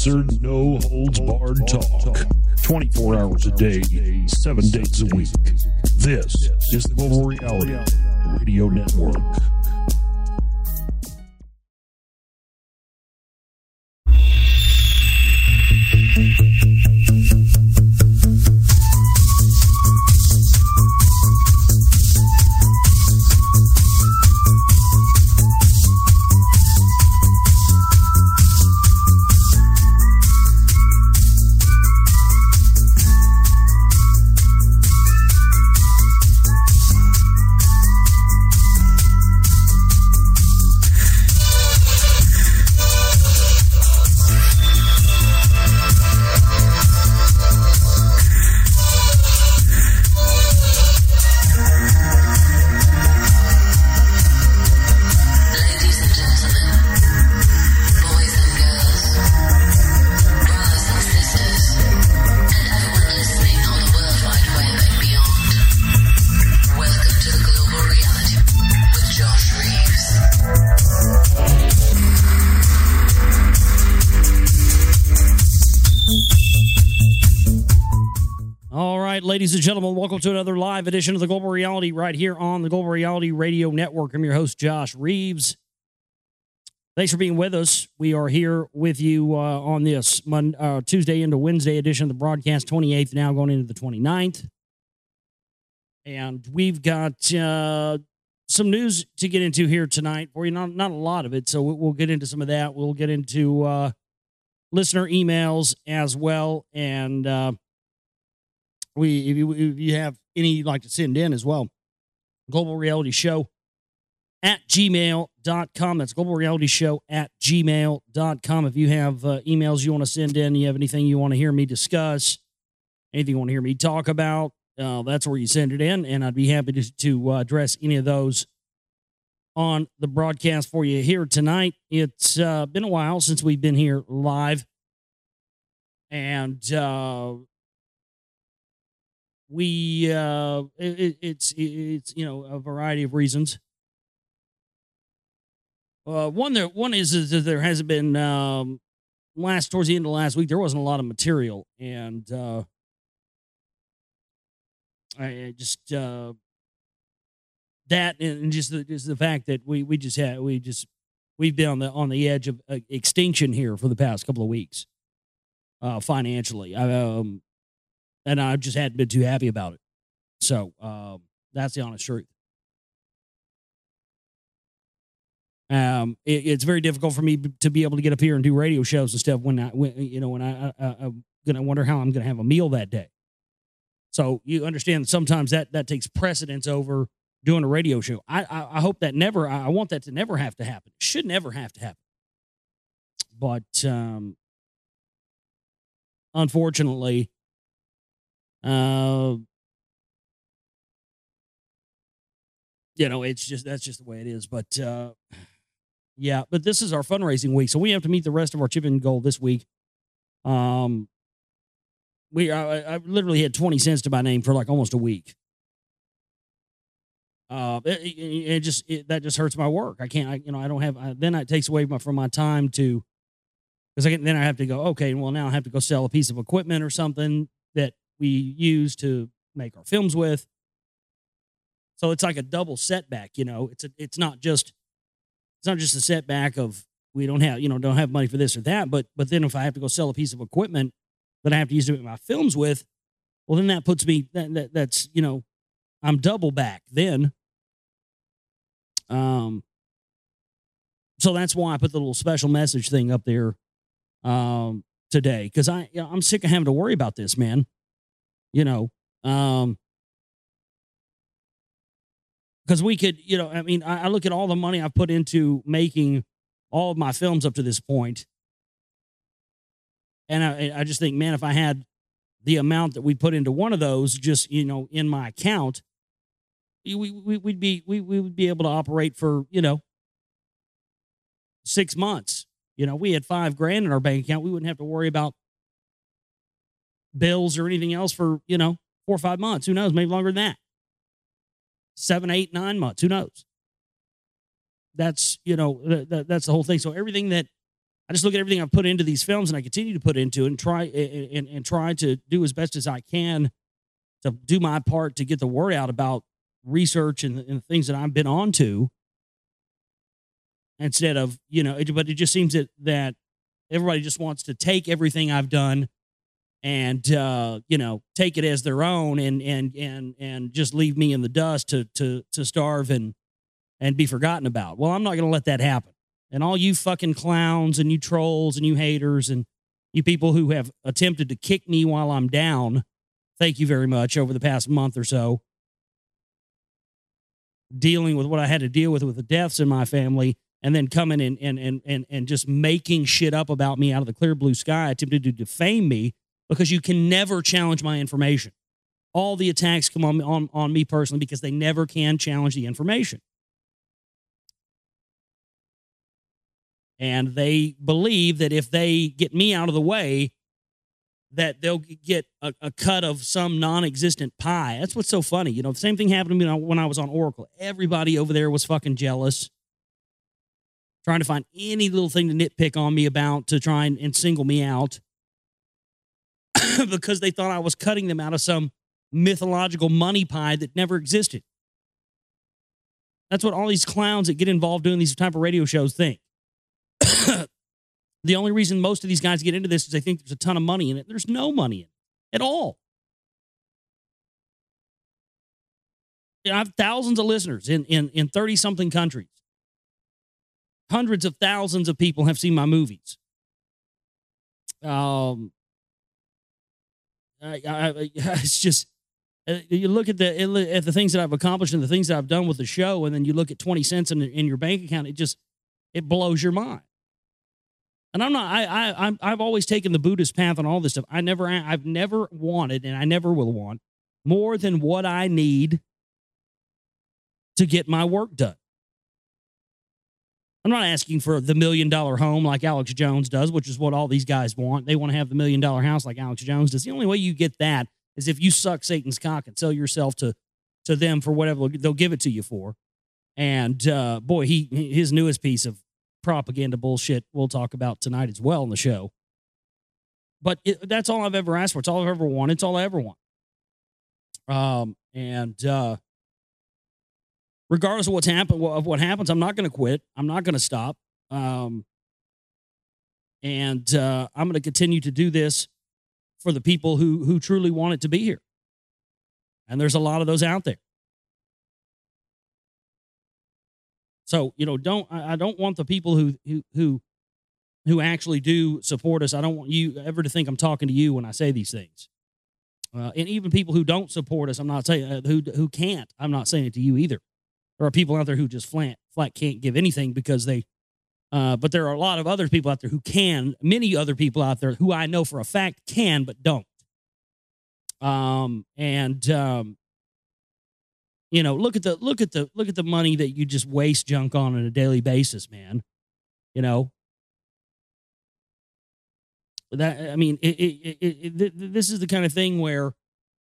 Uncensored, no holds barred talk. 24 hours a day, 7 days a week. This is the Global Reality Radio Network. Ladies and gentlemen, welcome to another live edition of the Global Reality right here on the Global Reality Radio Network. I'm your host, Josh Reeves. Thanks for being with us. We are here with you on this Tuesday into Wednesday edition of the broadcast, 28th, now going into the 29th. And we've got some news to get into here tonight for you. Not a lot of it, so we'll get into some of that. We'll get into listener emails as well, and if you have any you'd like to send in as well, Global Reality Show at gmail.com. That's Global Reality Show at gmail.com. If you have emails you want to send in, you have anything you want to hear me discuss, anything you want to hear me talk about, that's where you send it in, and I'd be happy to address any of those on the broadcast for you here tonight. It's been a while since we've been here live, and it's a variety of reasons. One is that there hasn't been towards the end of last week there wasn't a lot of material, and I just that and just the fact that we've been on the edge of extinction here for the past couple of weeks financially. And I just hadn't been too happy about it. So that's the honest truth. It's very difficult for me to be able to get up here and do radio shows and stuff when I'm gonna wonder how I'm gonna have a meal that day. So you understand that sometimes that takes precedence over doing a radio show. I hope that never. I want that to never have to happen. It should never have to happen. But unfortunately. That's just the way it is. But yeah, but this is our fundraising week, so we have to meet the rest of our chipping goal this week. I literally had 20 cents to my name for like almost a week. That just hurts my work. I can't. I don't have. Then it takes away from my time to, because then I have to go. Okay, well now I have to go sell a piece of equipment or something that we use to make our films with. So it's like a double setback, It's not just a setback of we don't have money for this or that, but then if I have to go sell a piece of equipment that I have to use to make my films with, well then that puts me that's I'm double back then. So that's why I put the little special message thing up there today, because I'm sick of having to worry about this, man. Because we could, I look at all the money I've put into making all of my films up to this point, and I just think, man, if I had the amount that we put into one of those, just in my account, we would be able to operate for 6 months. We had $5,000 in our bank account. We wouldn't have to worry about bills or anything else for 4 or 5 months. Who knows? Maybe longer than that. 7, 8, 9 months. Who knows? That's that's the whole thing. So everything that I just look at everything I've put into these films, and I continue to put into it and try to do as best as I can to do my part to get the word out about research and things that I've been on to. Instead of, but it just seems that everybody just wants to take everything I've done and take it as their own and just leave me in the dust to starve and be forgotten about. Well, I'm not going to let that happen. And all you fucking clowns and you trolls and you haters and you people who have attempted to kick me while I'm down, thank you very much over the past month or so, dealing with what I had to deal with the deaths in my family, and then coming and just making shit up about me out of the clear blue sky, attempted to defame me, because you can never challenge my information. All the attacks come on me personally because they never can challenge the information. And they believe that if they get me out of the way, that they'll get a cut of some non-existent pie. That's what's so funny. The same thing happened to me when I was on Oracle. Everybody over there was fucking jealous, trying to find any little thing to nitpick on me about to try and single me out because they thought I was cutting them out of some mythological money pie that never existed. That's what all these clowns that get involved doing these type of radio shows think. The only reason most of these guys get into this is they think there's a ton of money in it. There's no money in it at all. I have thousands of listeners in 30-something countries. Hundreds of thousands of people have seen my movies. It's just, you look at the things that I've accomplished and the things that I've done with the show, and then you look at 20 cents in your bank account, it blows your mind. And I've always taken the Buddhist path on all this stuff. I've never wanted, and I never will want, more than what I need to get my work done. I'm not asking for the $1 million home like Alex Jones does, which is what all these guys want. They want to have the $1 million house like Alex Jones does. The only way you get that is if you suck Satan's cock and sell yourself to them for whatever they'll give it to you for. And boy, his newest piece of propaganda bullshit we'll talk about tonight as well on the show. But that's all I've ever asked for. It's all I've ever wanted. It's all I ever want. Regardless of what happens, I'm not going to quit. I'm not going to stop. I'm going to continue to do this for the people who truly want it to be here. And there's a lot of those out there. So, I don't want the people who actually do support us. I don't want you ever to think I'm talking to you when I say these things. And even people who don't support us, I'm not saying who can't. I'm not saying it to you either. There are people out there who just flat can't give anything because but there are a lot of other people out there who can. Many other people out there who I know for a fact can but don't. Look at the money that you just waste junk on a daily basis, man. This is the kind of thing where,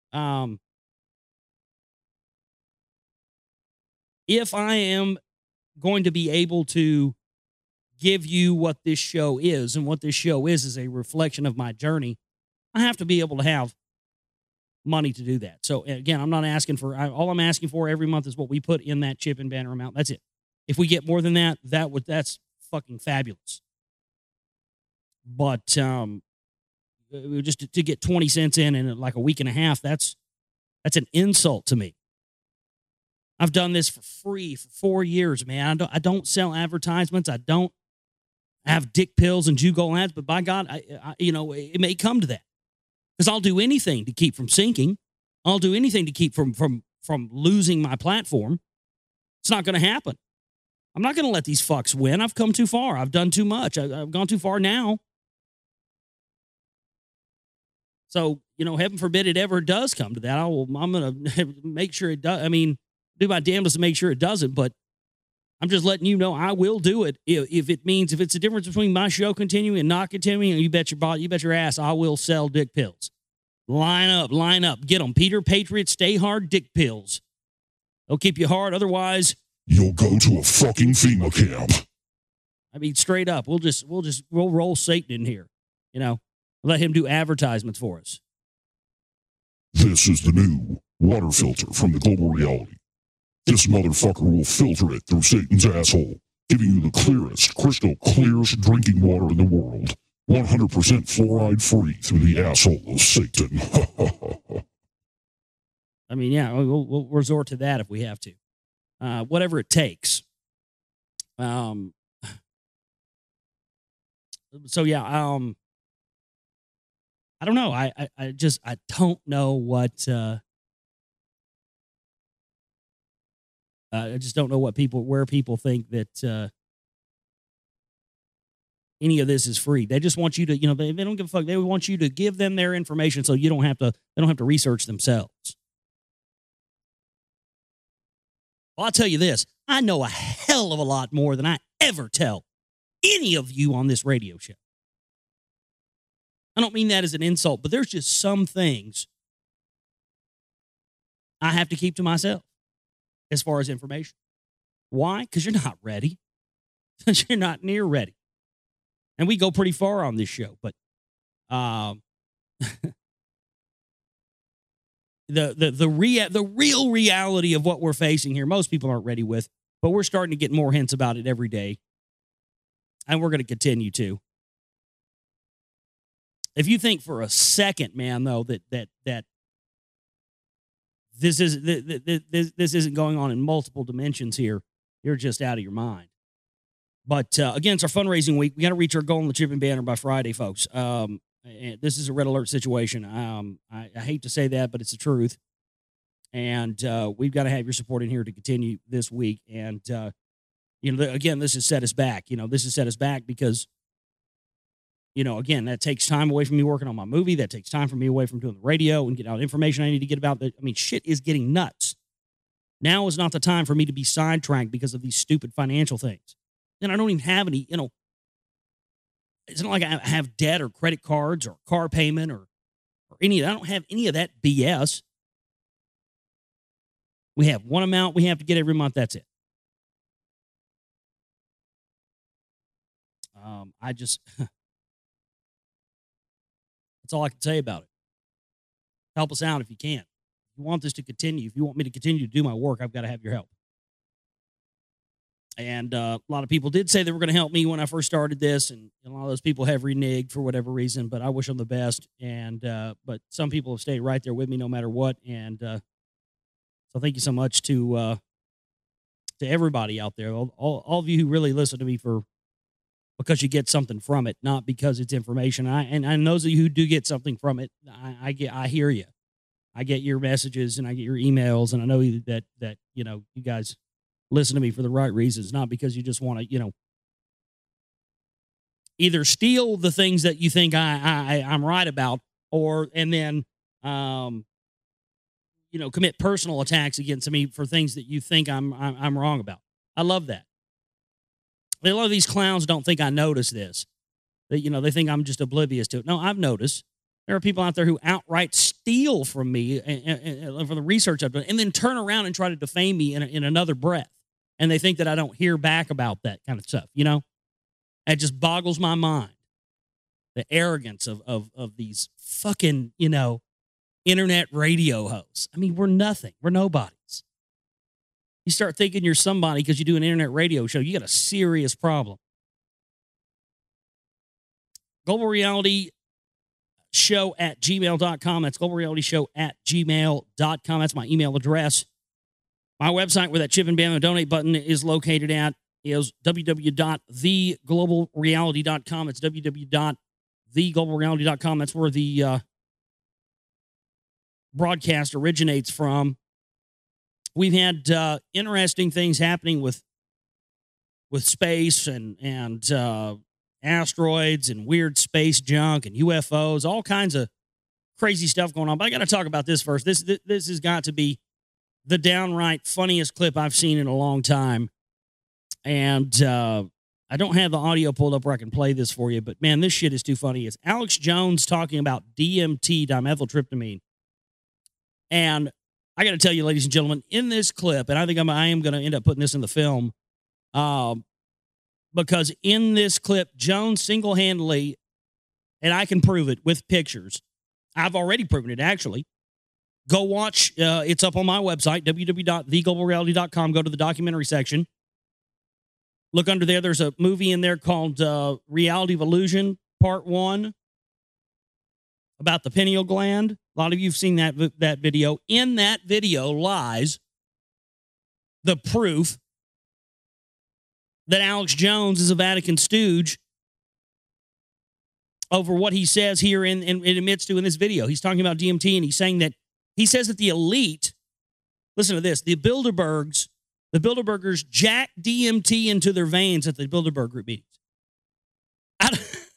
if I am going to be able to give you what this show is, and what this show is a reflection of my journey, I have to be able to have money to do that. So again, I'm not asking for, all I'm asking for every month is what we put in that chip and banner amount. That's it. If we get more than that, that's fucking fabulous. But just to get 20 cents in like a week and a half, that's an insult to me. I've done this for free for 4 years, man. I don't sell advertisements. I don't have dick pills and jugal ads, but by God, it may come to that. Because I'll do anything to keep from sinking. I'll do anything to keep from losing my platform. It's not going to happen. I'm not going to let these fucks win. I've come too far. I've done too much. I've gone too far now. So, heaven forbid it ever does come to that. I'm going to make sure it does. Do my damnedest to make sure it doesn't, but I'm just letting you know I will do it if it's a difference between my show continuing and not continuing. You bet your ass I will sell dick pills. Line up, get them. Peter Patriot, stay hard dick pills. They'll keep you hard, otherwise you'll go to a fucking FEMA camp. I mean, straight up, we'll roll Satan in here, let him do advertisements for us. This is the new water filter from the Global Reality. This motherfucker will filter it through Satan's asshole, giving you the clearest, crystal clearest drinking water in the world. 100% fluoride free through the asshole of Satan. I mean, yeah, we'll resort to that if we have to. Whatever it takes. So yeah, I don't know. I don't know what. I just don't know where people think that any of this is free. They just want you to, they don't give a fuck. They want you to give them their information so they don't have to research themselves. Well, I'll tell you this. I know a hell of a lot more than I ever tell any of you on this radio show. I don't mean that as an insult, but there's just some things I have to keep to myself as far as information. Why? Because you're not ready. Because you're not near ready. And we go pretty far on this show, but the real reality of what we're facing here, most people aren't ready with, but we're starting to get more hints about it every day. And we're going to continue to. If you think for a second, man, though, that this isn't going on in multiple dimensions here, you're just out of your mind. But again, it's our fundraising week. We got to reach our goal in the Chip and Banner by Friday, folks. And this is a red alert situation. I hate to say that, but it's the truth. And we've got to have your support in here to continue this week. And again, this has set us back. This has set us back because, again, that takes time away from me working on my movie. That takes time from me away from doing the radio and getting out information I need to get about. Shit is getting nuts. Now is not the time for me to be sidetracked because of these stupid financial things. And I don't even have any, it's not like I have debt or credit cards or car payment or any of that. I don't have any of that BS. We have one amount we have to get every month. That's it. That's all I can say about it. Help us out if you can. If you want this to continue, if you want me to continue to do my work, I've got to have your help. And a lot of people did say they were going to help me when I first started this, and a lot of those people have reneged for whatever reason, but I wish them the best. And but some people have stayed right there with me no matter what. And so thank you so much to everybody out there, all of you who really listen to me because you get something from it, not because it's information. And those of you who do get something from it, I hear you. I get your messages and I get your emails, and I know that you guys listen to me for the right reasons, not because you just want to, either steal the things that you think I'm right about, and then commit personal attacks against me for things that you think I'm wrong about. I love that. A lot of these clowns don't think I notice this. They think I'm just oblivious to it. No, I've noticed. There are people out there who outright steal from me and from the research I've done, and then turn around and try to defame me in another breath. And they think that I don't hear back about that kind of stuff, It just boggles my mind. The arrogance of these fucking, internet radio hosts. We're nothing. We're nobodies. You start thinking you're somebody because you do an internet radio show, you got a serious problem. Global Reality Show at gmail.com. That's Global Reality Show at gmail.com. That's my email address. My website where that Chip and Bam donate button is located at is www.theglobalreality.com. It's www.theglobalreality.com. That's where the broadcast originates from. We've had interesting things happening with space and asteroids and weird space junk and UFOs, all kinds of crazy stuff going on. But I got to talk about this first. This has got to be the downright funniest clip I've seen in a long time. And I don't have the audio pulled up where I can play this for you, but man, this shit is too funny. It's Alex Jones talking about DMT, dimethyltryptamine. And I got to tell you, ladies and gentlemen, in this clip, and I think I am going to end up putting this in the film, but because in this clip, Jones single-handedly, and I can prove it with pictures. I've already proven it, actually. Go watch. It's up on my website, www.theglobalreality.com. Go to the documentary section. Look under there. There's a movie in there called Reality of Illusion, Part 1, about the pineal gland. A lot of you have seen that video. In that video lies the proof that Alex Jones is a Vatican stooge over what he says here and admits to in this video. He's talking about DMT, and he's saying that he says that the elite, listen to this, the Bilderbergers jack DMT into their veins at the Bilderberg group meetings. Out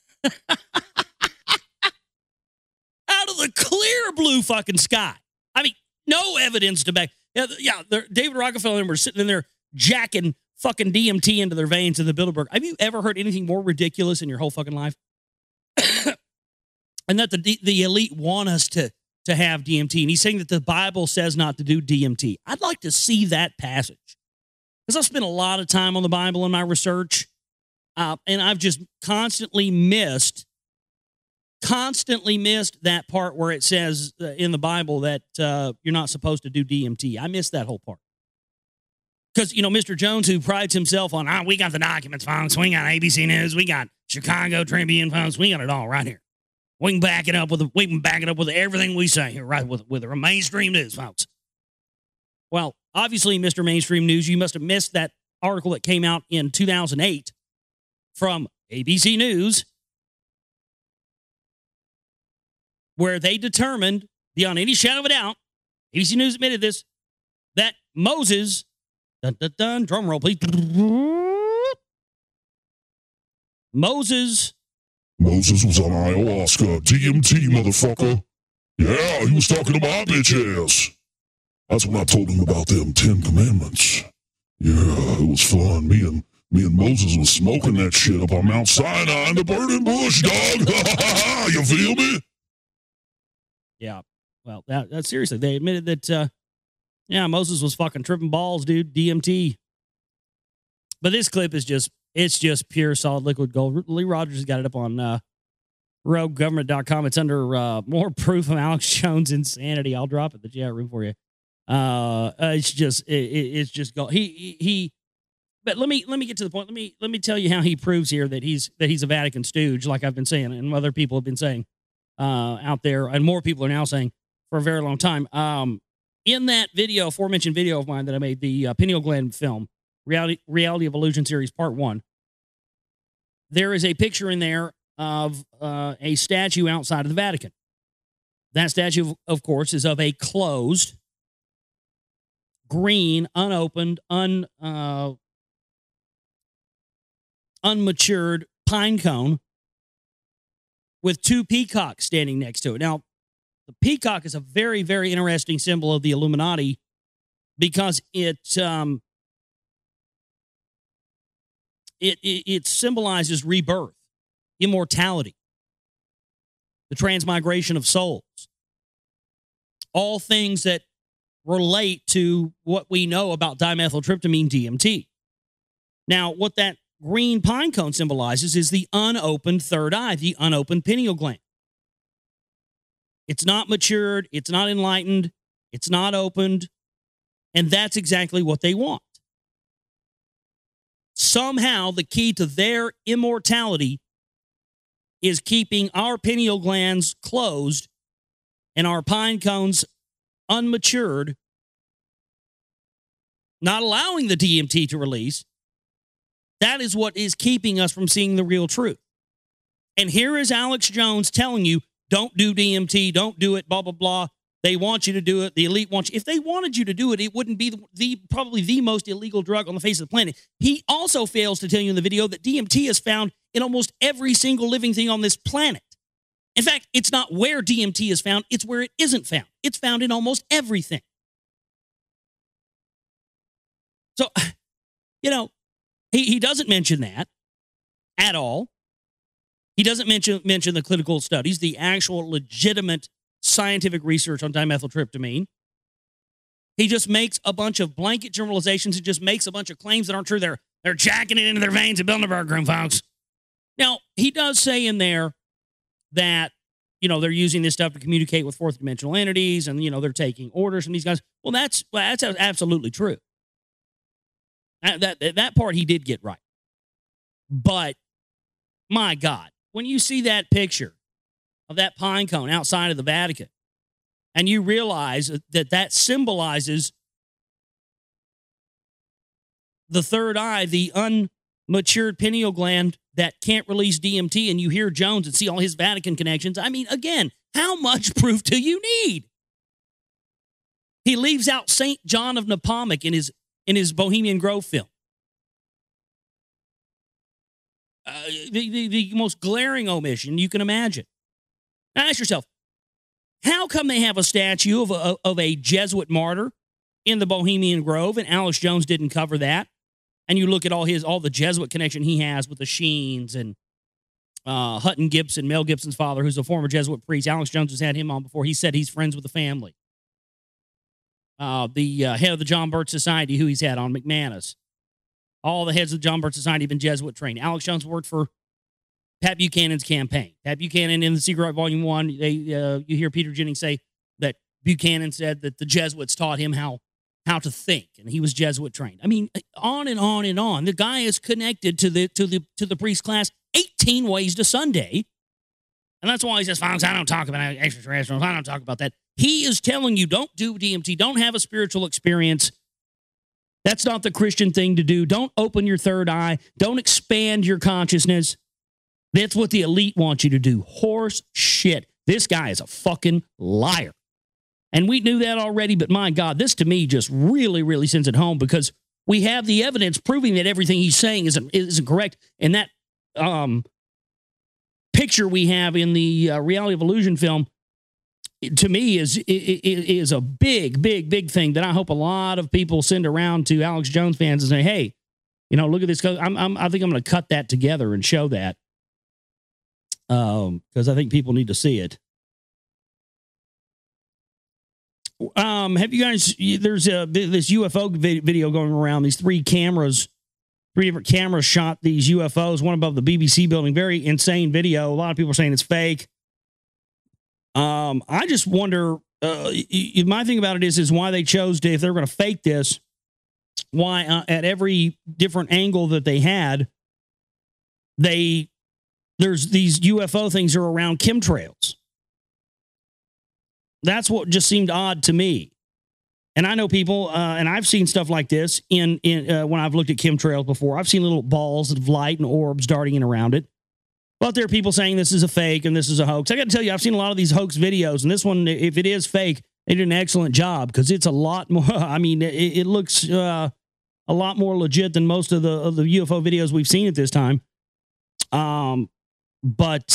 of the clear blue fucking sky. I mean, no evidence to back. Yeah, David Rockefeller and them were sitting in there jacking fucking DMT into their veins in the Bilderberg. Have you ever heard anything more ridiculous in your whole fucking life? And that the elite want us to have DMT. And he's saying that the Bible says not to do DMT. I'd like to see that passage, because I've spent a lot of time on the Bible in my research, and I've just constantly missed that part where it says in the Bible that you're not supposed to do DMT. I missed that whole part. Because, Mr. Jones, who prides himself on, we got the documents, folks. We got ABC News. We got Chicago Tribune, folks. We got it all right here. We can back it up with everything we say here, right, with our mainstream news, folks. Well, obviously, Mr. Mainstream News, you must have missed that article that came out in 2008 from ABC News, where they determined, beyond any shadow of a doubt, ABC News admitted this, that Moses, drum roll, please. Moses was on ayahuasca. DMT, motherfucker. Yeah, he was talking to my bitch ass. That's when I told him about them 10 commandments. Yeah, it was fun. Me and Moses was smoking that shit up on Mount Sinai in the burning bush, dog. You feel me? Yeah. Well, that's seriously. They admitted that, Moses was fucking tripping balls, dude. DMT. But this clip is just pure solid liquid gold. Lee Rogers has got it up on roguegovernment.com. It's under more proof of Alex Jones' insanity. I'll drop it in the chat room for you. It's just gold. But let me get to the point. Let me tell you how he proves here that he's a Vatican stooge, like I've been saying, and other people have been saying out there, and more people are now saying for a very long time. In that video, aforementioned video of mine that I made, the pineal gland film, Reality of Illusion series, part 1, there is a picture in there of a statue outside of the Vatican. That statue, of course, is of a closed, green, unopened, unmatured pine cone with 2 peacocks standing next to it. Now, the peacock is a very, very interesting symbol of the Illuminati, because it symbolizes rebirth, immortality, the transmigration of souls, all things that relate to what we know about dimethyltryptamine, DMT. Now, what that green pine cone symbolizes is the unopened third eye, the unopened pineal gland. It's not matured, it's not enlightened, it's not opened, and that's exactly what they want. Somehow, the key to their immortality is keeping our pineal glands closed and our pine cones unmatured, not allowing the DMT to release. That is what is keeping us from seeing the real truth. And here is Alex Jones telling you, don't do DMT, don't do it, blah, blah, blah. They want you to do it. The elite wants you. If they wanted you to do it, it wouldn't be probably the most illegal drug on the face of the planet. He also fails to tell you in the video that DMT is found in almost every single living thing on this planet. In fact, it's not where DMT is found, it's where it isn't found. It's found in almost everything. So, he doesn't mention that at all. He doesn't mention the clinical studies, the actual legitimate scientific research on dimethyltryptamine. He just makes a bunch of blanket generalizations and just makes a bunch of claims that aren't true. They're jacking it into their veins at Bilderberg Room, folks. Now, he does say in there that, they're using this stuff to communicate with fourth dimensional entities and, they're taking orders from these guys. Well, that's absolutely true. That part he did get right. But, my God, when you see that picture of that pine cone outside of the Vatican, and you realize that symbolizes the third eye, the unmatured pineal gland that can't release DMT, and you hear Jones and see all his Vatican connections. I mean, again, how much proof do you need? He leaves out St. John of Nepomuk in his Bohemian Grove film. The most glaring omission you can imagine. Now ask yourself, how come they have a statue of a Jesuit martyr in the Bohemian Grove and Alex Jones didn't cover that? And you look at all the Jesuit connection he has with the Sheens and Hutton Gibson, Mel Gibson's father, who's a former Jesuit priest. Alex Jones has had him on before. He said he's friends with the family. The head of the John Birch Society, who he's had on, McManus. All the heads of the John Birch Society have been Jesuit trained. Alex Jones worked for Pat Buchanan's campaign. Pat Buchanan in The Secret Right, Volume 1, you hear Peter Jennings say that Buchanan said that the Jesuits taught him how to think, and he was Jesuit trained. I mean, on and on and on. The guy is connected to the priest class 18 ways to Sunday. And that's why he says, folks, I don't talk about extraterrestrials. I don't talk about that. He is telling you, don't do DMT. Don't have a spiritual experience. That's not the Christian thing to do. Don't open your third eye. Don't expand your consciousness. That's what the elite want you to do. Horse shit. This guy is a fucking liar. And we knew that already, but my God, this to me just really, really sends it home because we have the evidence proving that everything he's saying isn't correct. And that picture we have in the Reality of Illusion film, to me, is a big, big, big thing that I hope a lot of people send around to Alex Jones fans and say, hey, look at this. I think I'm going to cut that together and show that because I think people need to see it. Have you guys, there's this UFO video going around. These three different cameras shot these UFOs, one above the BBC building. Very insane video. A lot of people are saying it's fake. I just wonder, my thing about it is why they chose to, if they're going to fake this, why at every different angle that they had, there's these UFO things are around chemtrails. That's what just seemed odd to me. And I know people, and I've seen stuff like this in when I've looked at chemtrails before. I've seen little balls of light and orbs darting in around it. But there are people saying this is a fake and this is a hoax. I got to tell you, I've seen a lot of these hoax videos, and this one, if it is fake, they did an excellent job because it's a lot more. I mean, it looks a lot more legit than most of the UFO videos we've seen at this time. But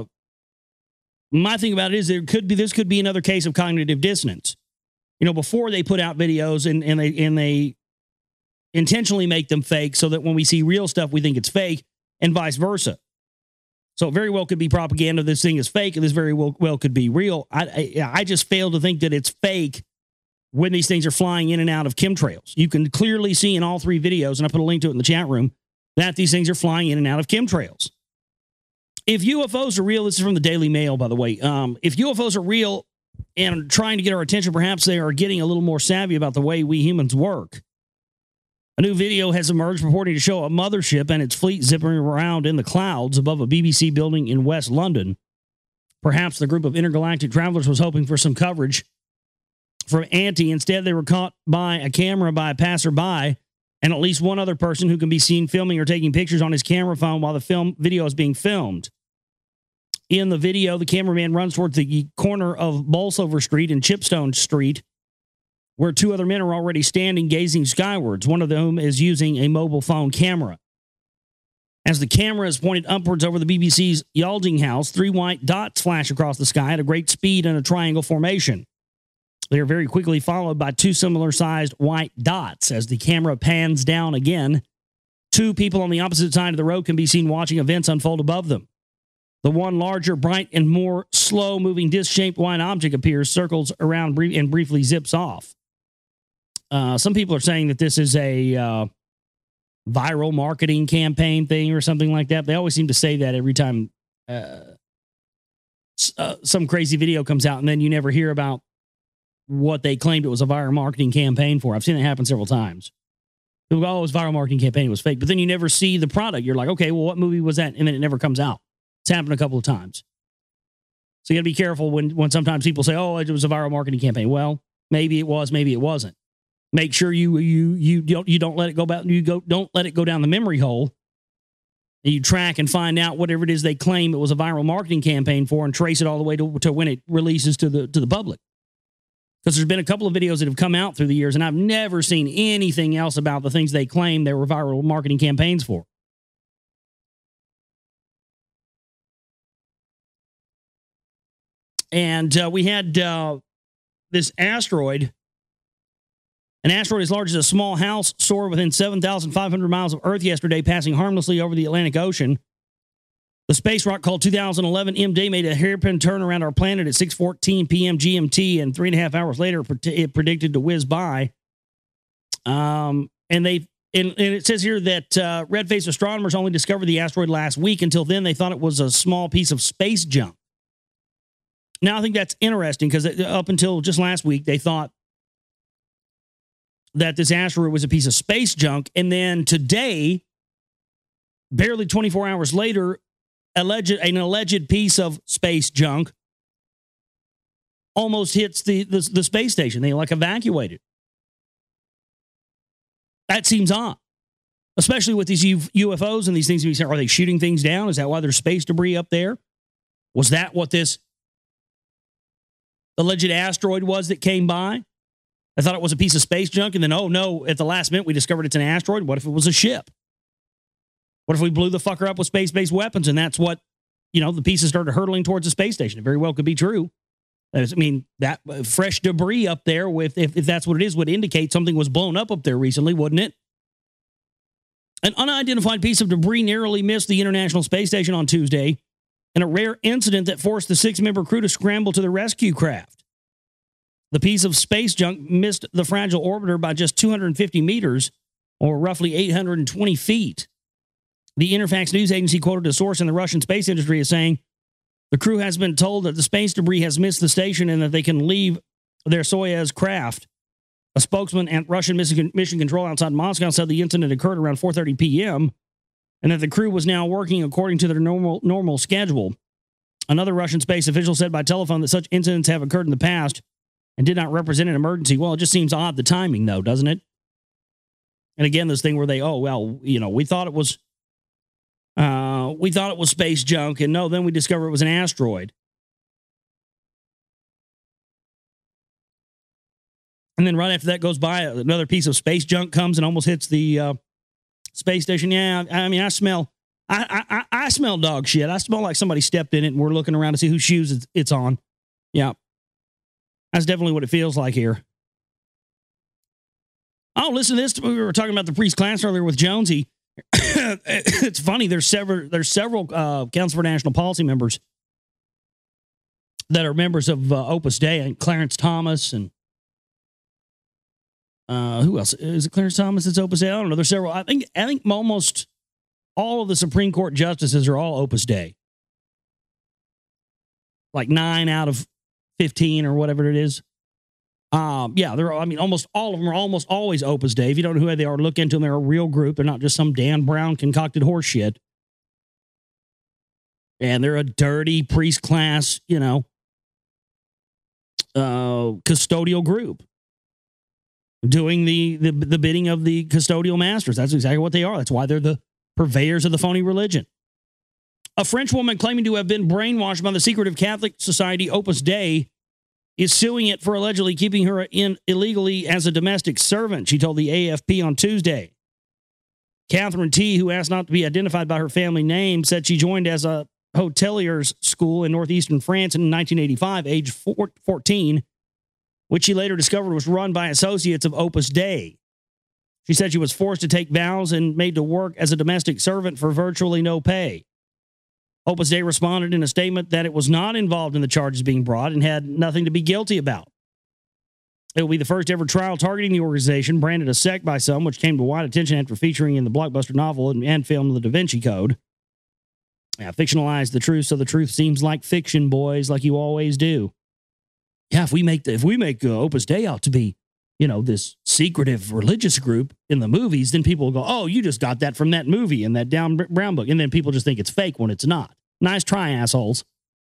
my thing about it is this could be another case of cognitive dissonance. Before they put out videos and they intentionally make them fake so that when we see real stuff, we think it's fake, and vice versa. So it very well could be propaganda. This thing is fake, and this very well could be real. I just fail to think that it's fake when these things are flying in and out of chemtrails. You can clearly see in all three videos, and I put a link to it in the chat room, that these things are flying in and out of chemtrails. If UFOs are real, this is from the Daily Mail, by the way. If UFOs are real and trying to get our attention, perhaps they are getting a little more savvy about the way we humans work. A new video has emerged purporting to show a mothership and its fleet zipping around in the clouds above a BBC building in West London. Perhaps the group of intergalactic travelers was hoping for some coverage from Auntie. Instead, they were caught by a camera by a passerby and at least one other person who can be seen filming or taking pictures on his camera phone while the video is being filmed. In the video, the cameraman runs towards the corner of Bolsover Street and Chipstone Street, where two other men are already standing gazing skywards, one of whom is using a mobile phone camera. As the camera is pointed upwards over the BBC's Yalding House, three white dots flash across the sky at a great speed in a triangle formation. They are very quickly followed by two similar-sized white dots. As the camera pans down again, two people on the opposite side of the road can be seen watching events unfold above them. The one larger, bright, and more slow-moving disc-shaped white object appears, circles around, and briefly zips off. Some people are saying that this is viral marketing campaign thing or something like that. They always seem to say that every time some crazy video comes out, and then you never hear about what they claimed it was a viral marketing campaign for. I've seen it happen several times. People go, oh, it was a viral marketing campaign, it was fake. But then you never see the product. You're like, okay, well, what movie was that? And then it never comes out. It's happened a couple of times. So you got to be careful when sometimes people say, oh, it was a viral marketing campaign. Well, maybe it was, maybe it wasn't. Make sure you don't let it go back. Don't let it go down the memory hole. And you track and find out whatever it is they claim it was a viral marketing campaign for, and trace it all the way to when it releases to the public. Because there's been a couple of videos that have come out through the years, and I've never seen anything else about the things they claim they were viral marketing campaigns for. And we had this asteroid. An asteroid as large as a small house soared within 7,500 miles of Earth yesterday, passing harmlessly over the Atlantic Ocean. The space rock called 2011 MD made a hairpin turn around our planet at 6:14 p.m. GMT, and 3.5 hours later, it predicted to whiz by. And it says here that red-faced astronomers only discovered the asteroid last week. Until then, they thought it was a small piece of space junk. Now, I think that's interesting because up until just last week, they thought that this asteroid was a piece of space junk. And then today, barely 24 hours later, an alleged piece of space junk almost hits the space station. They evacuate it. That seems odd, especially with these UFOs and these things. Are they shooting things down? Is that why there's space debris up there? Was that what this alleged asteroid was that came by? I thought it was a piece of space junk, and then, oh no, at the last minute we discovered it's an asteroid. What if it was a ship? What if we blew the fucker up with space-based weapons, and that's what, the pieces started hurtling towards the space station? It very well could be true. That fresh debris up there, if that's what it is, would indicate something was blown up there recently, wouldn't it? An unidentified piece of debris narrowly missed the International Space Station on Tuesday, in a rare incident that forced the 6-member crew to scramble to the rescue craft. The piece of space junk missed the fragile orbiter by just 250 meters, or roughly 820 feet. The Interfax news agency quoted a source in the Russian space industry as saying, the crew has been told that the space debris has missed the station and that they can leave their Soyuz craft. A spokesman at Russian Mission Control outside Moscow said the incident occurred around 4:30 p.m., and that the crew was now working according to their normal schedule. Another Russian space official said by telephone that such incidents have occurred in the past and did not represent an emergency. Well, it just seems odd, the timing, though, doesn't it? And again, this thing where we thought it was space junk, and no, then we discovered it was an asteroid. And then right after that goes by, another piece of space junk comes and almost hits the space station. Yeah, I smell dog shit. I smell like somebody stepped in it, and we're looking around to see whose shoes it's on. Yeah, that's definitely what it feels like here. Oh, listen to this. We were talking about the priest class earlier with Jonesy. It's funny. There's several Council for National Policy members that are members of Opus Dei, and Clarence Thomas, and who else? Is it Clarence Thomas that's Opus Dei? I don't know. There's several. I think almost all of the Supreme Court justices are all Opus Dei. Like 9 out of 15 or whatever it is. Almost all of them are almost always Opus Dei. If you don't know who they are, look into them. They're a real group. They're not just some Dan Brown concocted horse shit. And they're a dirty priest class, custodial group doing the bidding of the custodial masters. That's exactly what they are. That's why they're the purveyors of the phony religion. A French woman claiming to have been brainwashed by the secretive Catholic society Opus Dei is suing it for allegedly keeping her in illegally as a domestic servant, she told the AFP on Tuesday. Catherine T., who asked not to be identified by her family name, said she joined as a hotelier's school in northeastern France in 1985, age 14, which she later discovered was run by associates of Opus Dei. She said she was forced to take vows and made to work as a domestic servant for virtually no pay. Opus Dei responded in a statement that it was not involved in the charges being brought and had nothing to be guilty about. It will be the first ever trial targeting the organization, branded a sect by some, which came to wide attention after featuring in the blockbuster novel and film The Da Vinci Code. Yeah, fictionalize the truth so the truth seems like fiction, boys, like you always do. Yeah, if we make Opus Dei out to be, this secretive religious group in the movies, then people will go, oh, you just got that from that movie and that Dan Brown book. And then people just think it's fake when it's not. Nice try, assholes.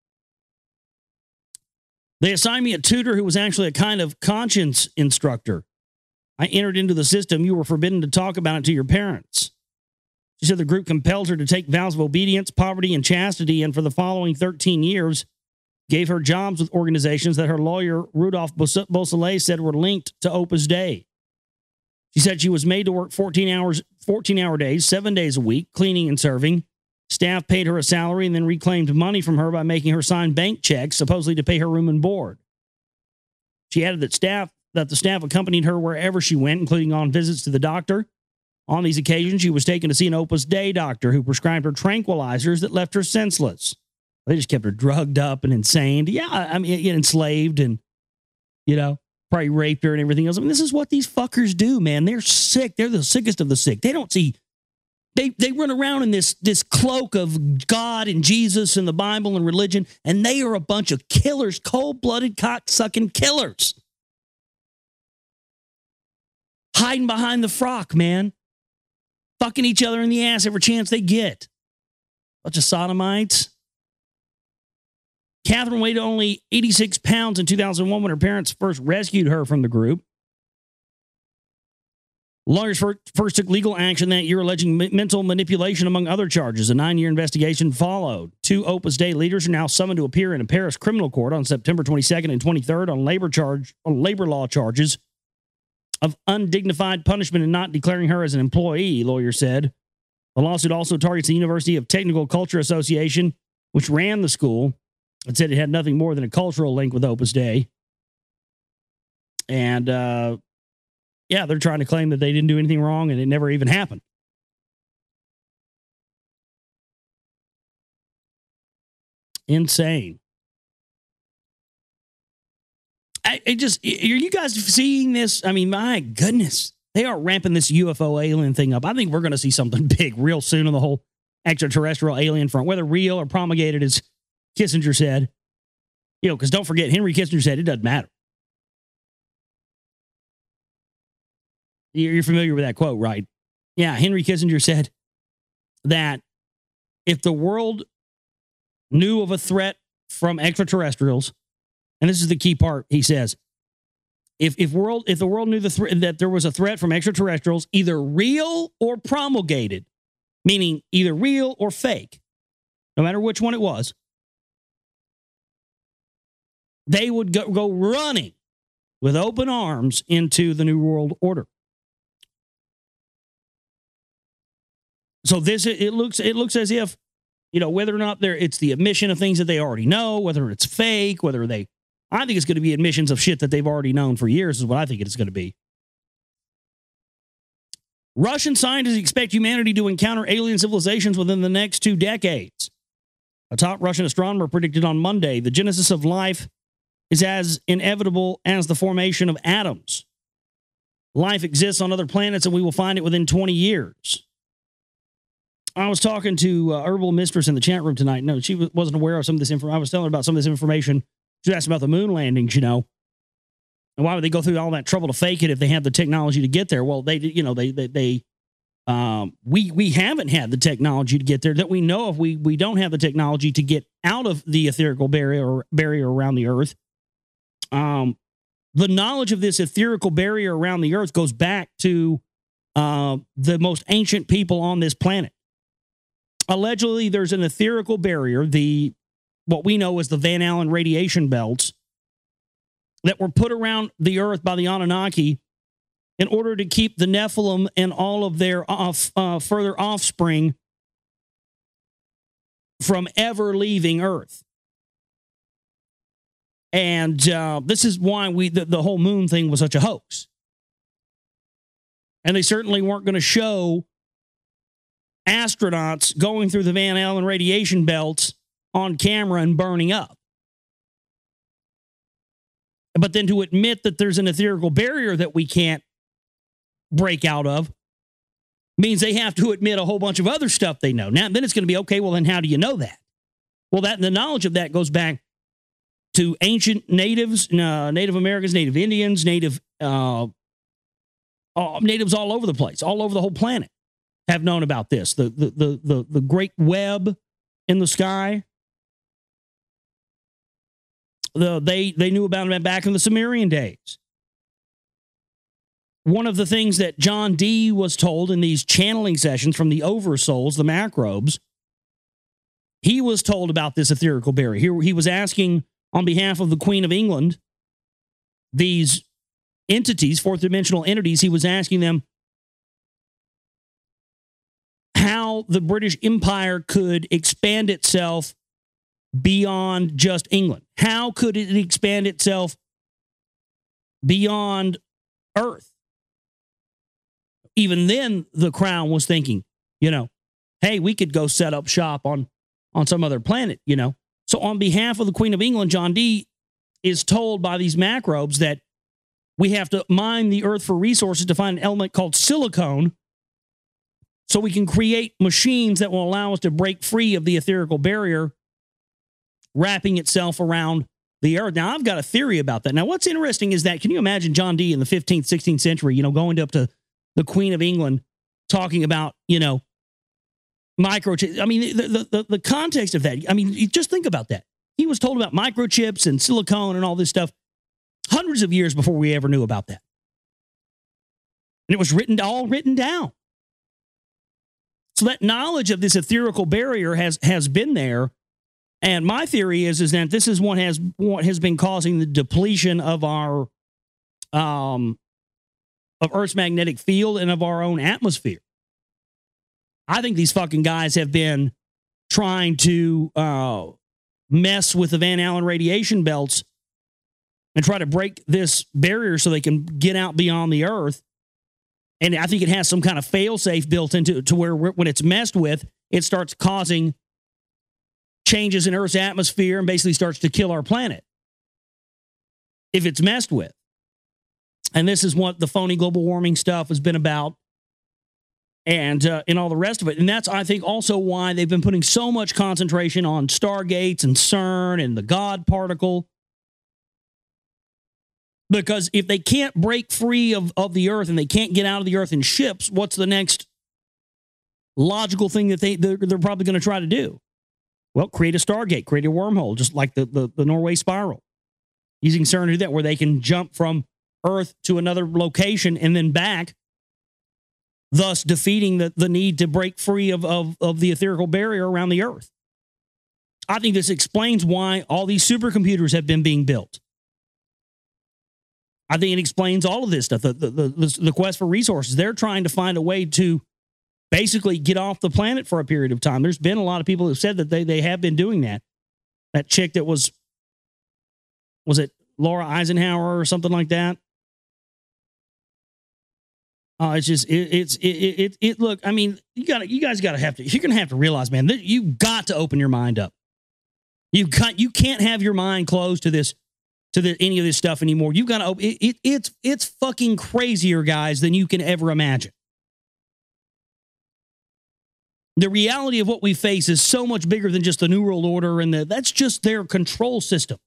They assigned me a tutor who was actually a kind of conscience instructor. I entered into the system. You were forbidden to talk about it to your parents. She said the group compelled her to take vows of obedience, poverty, and chastity, and for the following 13 years, gave her jobs with organizations that her lawyer, Rudolph Beausoleil, said were linked to Opus Dei. She said she was made to work 14-hour days, 7 days a week, cleaning and serving. Staff paid her a salary and then reclaimed money from her by making her sign bank checks, supposedly to pay her room and board. She added that the staff accompanied her wherever she went, including on visits to the doctor. On these occasions, she was taken to see an Opus Dei doctor who prescribed her tranquilizers that left her senseless. They just kept her drugged up and insane. Yeah, I mean, enslaved and, probably raped her and everything else. I mean, this is what these fuckers do, man. They're sick. They're the sickest of the sick. They don't see... They run around in this cloak of God and Jesus and the Bible and religion, and they are a bunch of killers, cold-blooded, cock-sucking killers. Hiding behind the frock, man. Fucking each other in the ass every chance they get. Bunch of sodomites. Catherine weighed only 86 pounds in 2001 when her parents first rescued her from the group. Lawyers first took legal action that year, alleging mental manipulation, among other charges. A 9-year investigation followed. 2 Opus Dei leaders are now summoned to appear in a Paris criminal court on September 22nd and 23rd on labor law charges of undignified punishment and not declaring her as an employee, lawyers said. The lawsuit also targets the University of Technical Culture Association, which ran the school, and said it had nothing more than a cultural link with Opus Dei. And, they're trying to claim that they didn't do anything wrong and it never even happened. Insane. Are you guys seeing this? I mean, my goodness, they are ramping this UFO alien thing up. I think we're going to see something big real soon on the whole extraterrestrial alien front, whether real or promulgated, as Kissinger said. Because don't forget, Henry Kissinger said it doesn't matter. You're familiar with that quote, right? Yeah, Henry Kissinger said that if the world knew of a threat from extraterrestrials, and this is the key part, he says, if the world knew that there was a threat from extraterrestrials, either real or promulgated, meaning either real or fake, no matter which one it was, they would go running with open arms into the New World Order. So it looks as if, whether or not it's the admission of things that they already know, whether it's fake, I think it's going to be admissions of shit that they've already known for years is what I think it's going to be. Russian scientists expect humanity to encounter alien civilizations within the next 2 decades. A top Russian astronomer predicted on Monday the genesis of life is as inevitable as the formation of atoms. Life exists on other planets and we will find it within 20 years. I was talking to Herbal Mistress in the chat room tonight. No, she wasn't aware of some of this information. I was telling her about some of this information. She asked about the moon landings, and why would they go through all that trouble to fake it if they have the technology to get there? Well, we haven't had the technology to get there that we know of. We don't have the technology to get out of the etherical barrier around the Earth. The knowledge of this etherical barrier around the Earth goes back to the most ancient people on this planet. Allegedly, there's an etherical barrier, what we know as the Van Allen radiation belts, that were put around the Earth by the Anunnaki in order to keep the Nephilim and all of their further offspring from ever leaving Earth. And this is why the whole moon thing was such a hoax. And they certainly weren't going to show astronauts going through the Van Allen radiation belts on camera and burning up. But then to admit that there's an etherical barrier that we can't break out of means they have to admit a whole bunch of other stuff they know. Now, then it's going to be, okay, well, then how do you know that? Well, the knowledge of that goes back to ancient natives, Native Americans, Native Indians, natives all over the place, all over the whole planet have known about this. The great web in the sky. They knew about it back in the Sumerian days. One of the things that John Dee was told in these channeling sessions from the oversouls, the macrobes, he was told about this etherical barrier. He was asking on behalf of the Queen of England, these entities, fourth dimensional entities, he was asking them how the British Empire could expand itself beyond just England. How could it expand itself beyond Earth? Even then, the crown was thinking, hey, we could go set up shop on some other planet, So on behalf of the Queen of England, John Dee is told by these macrobes that we have to mine the Earth for resources to find an element called silicone so we can create machines that will allow us to break free of the etherical barrier wrapping itself around the Earth. Now, I've got a theory about that. Now, what's interesting is that, can you imagine John Dee in the 15th, 16th century, going up to the Queen of England talking about, microchips? I mean, the context of that, I mean, just think about that. He was told about microchips and silicone and all this stuff hundreds of years before we ever knew about that. And it was all written down. So that knowledge of this etherical barrier has been there. And my theory is that this is what has been causing the depletion of our of Earth's magnetic field and of our own atmosphere. I think these fucking guys have been trying to mess with the Van Allen radiation belts and try to break this barrier so they can get out beyond the Earth. And I think it has some kind of fail-safe built into it to where when it's messed with, it starts causing changes in Earth's atmosphere and basically starts to kill our planet if it's messed with. And this is what the phony global warming stuff has been about, and all the rest of it. And that's, I think, also why they've been putting so much concentration on Stargates and CERN and the God particle. Because if they can't break free of the Earth and they can't get out of the Earth in ships, what's the next logical thing that they're probably going to try to do? Well, create a Stargate, create a wormhole, just like the Norway Spiral. Using CERN to do that, where they can jump from Earth to another location and then back, thus defeating the need to break free of the etherical barrier around the Earth. I think this explains why all these supercomputers have been being built. I think it explains all of this stuff, the quest for resources. They're trying to find a way to basically get off the planet for a period of time. There's been a lot of people who have said that they have been doing that. That chick that was it Laura Eisenhower or something like that? It's just look, I mean, you're going to have to realize, man, that you got to open your mind up. You can't have your mind closed to any of this stuff anymore. You've got to open it's fucking crazier, guys, than you can ever imagine. The reality of what we face is so much bigger than just the New World Order, and that's just their control system.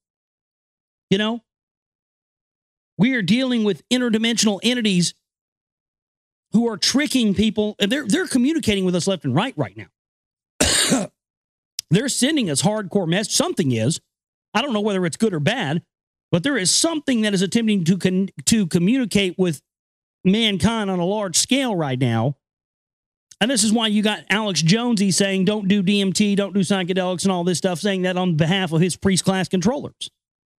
We are dealing with interdimensional entities who are tricking people, and they're communicating with us left and right now. They're sending us hardcore mess. Something is. I don't know whether it's good or bad, but there is something that is attempting to communicate with mankind on a large scale right now. And this is why you got Alex Jonesy saying, don't do DMT, don't do psychedelics and all this stuff, saying that on behalf of his priest class controllers.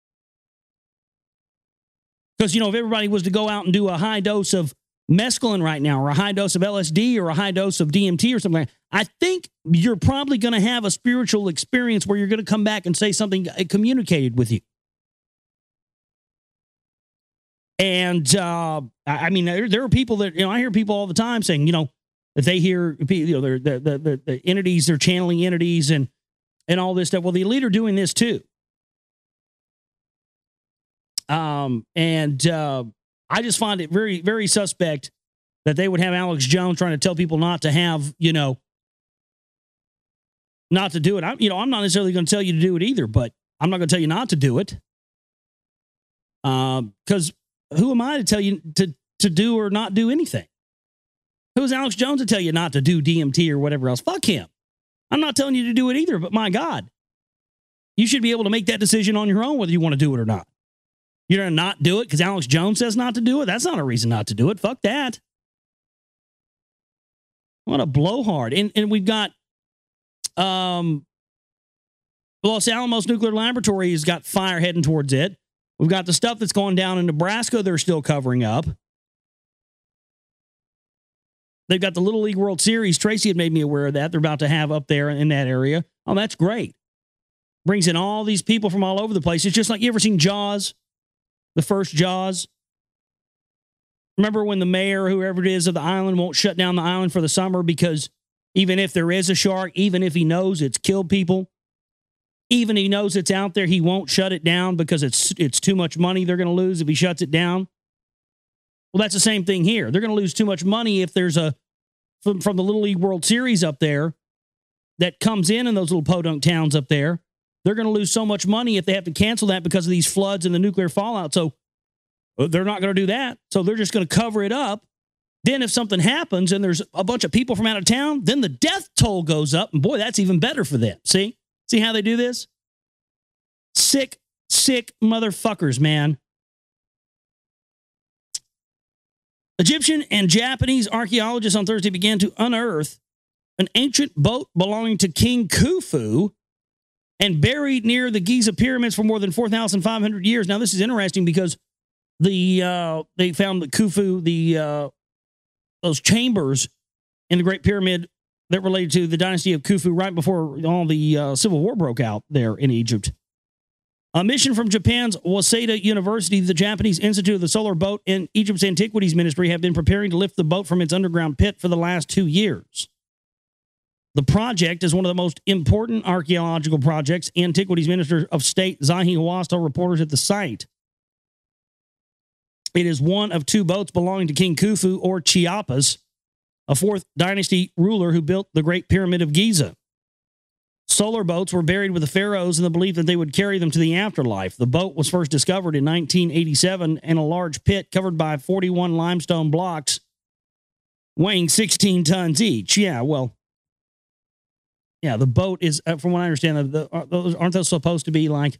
Because, if everybody was to go out and do a high dose of mescaline right now, or a high dose of LSD, or a high dose of DMT or something, I think you're probably going to have a spiritual experience where you're going to come back and say something communicated with you. And, I mean, there are people that, I hear people all the time saying, that they hear, the entities, they're channeling entities and all this stuff. Well, the elite are doing this too. I just find it very, very suspect that they would have Alex Jones trying to tell people not to have, not to do it. I'm not necessarily going to tell you to do it either, but I'm not going to tell you not to do it. Because who am I to tell you to do or not do anything? Who's Alex Jones to tell you not to do DMT or whatever else? Fuck him. I'm not telling you to do it either, but my God, you should be able to make that decision on your own whether you want to do it or not. You're going to not do it because Alex Jones says not to do it? That's not a reason not to do it. Fuck that. What a blowhard. And we've got Los Alamos Nuclear Laboratory has got fire heading towards it. We've got the stuff that's going down in Nebraska they're still covering up. They've got the Little League World Series. Tracy had made me aware of that. They're about to have up there in that area. Oh, that's great. Brings in all these people from all over the place. It's just like, you ever seen Jaws? The first Jaws? Remember when the mayor, whoever it is of the island, won't shut down the island for the summer because even if there is a shark, even if he knows it's killed people, even he knows it's out there, he won't shut it down because it's too much money they're going to lose if he shuts it down? Well, that's the same thing here. They're going to lose too much money if there's from the Little League World Series up there that comes in those little podunk towns up there. They're going to lose so much money if they have to cancel that because of these floods and the nuclear fallout. So they're not going to do that. So they're just going to cover it up. Then if something happens and there's a bunch of people from out of town, then the death toll goes up. And boy, that's even better for them. See how they do this? Sick motherfuckers, man. Egyptian and Japanese archaeologists on Thursday began to unearth an ancient boat belonging to King Khufu and buried near the Giza pyramids for more than 4,500 years. Now, this is interesting because they found the Khufu, those chambers in the Great Pyramid that related to the dynasty of Khufu right before all the civil war broke out there in Egypt. A mission from Japan's Waseda University, the Japanese Institute of the Solar Boat, and Egypt's Antiquities Ministry have been preparing to lift the boat from its underground pit for the last 2 years. The project is one of the most important archaeological projects. Antiquities Minister of State Zahi Hawass told reporters at the site. It is one of 2 boats belonging to King Khufu or Chiapas, a 4th dynasty ruler who built the Great Pyramid of Giza. Solar boats were buried with the pharaohs in the belief that they would carry them to the afterlife. The boat was first discovered in 1987 in a large pit covered by 41 limestone blocks weighing 16 tons each. Yeah, the boat is, from what I understand, aren't those supposed to be like,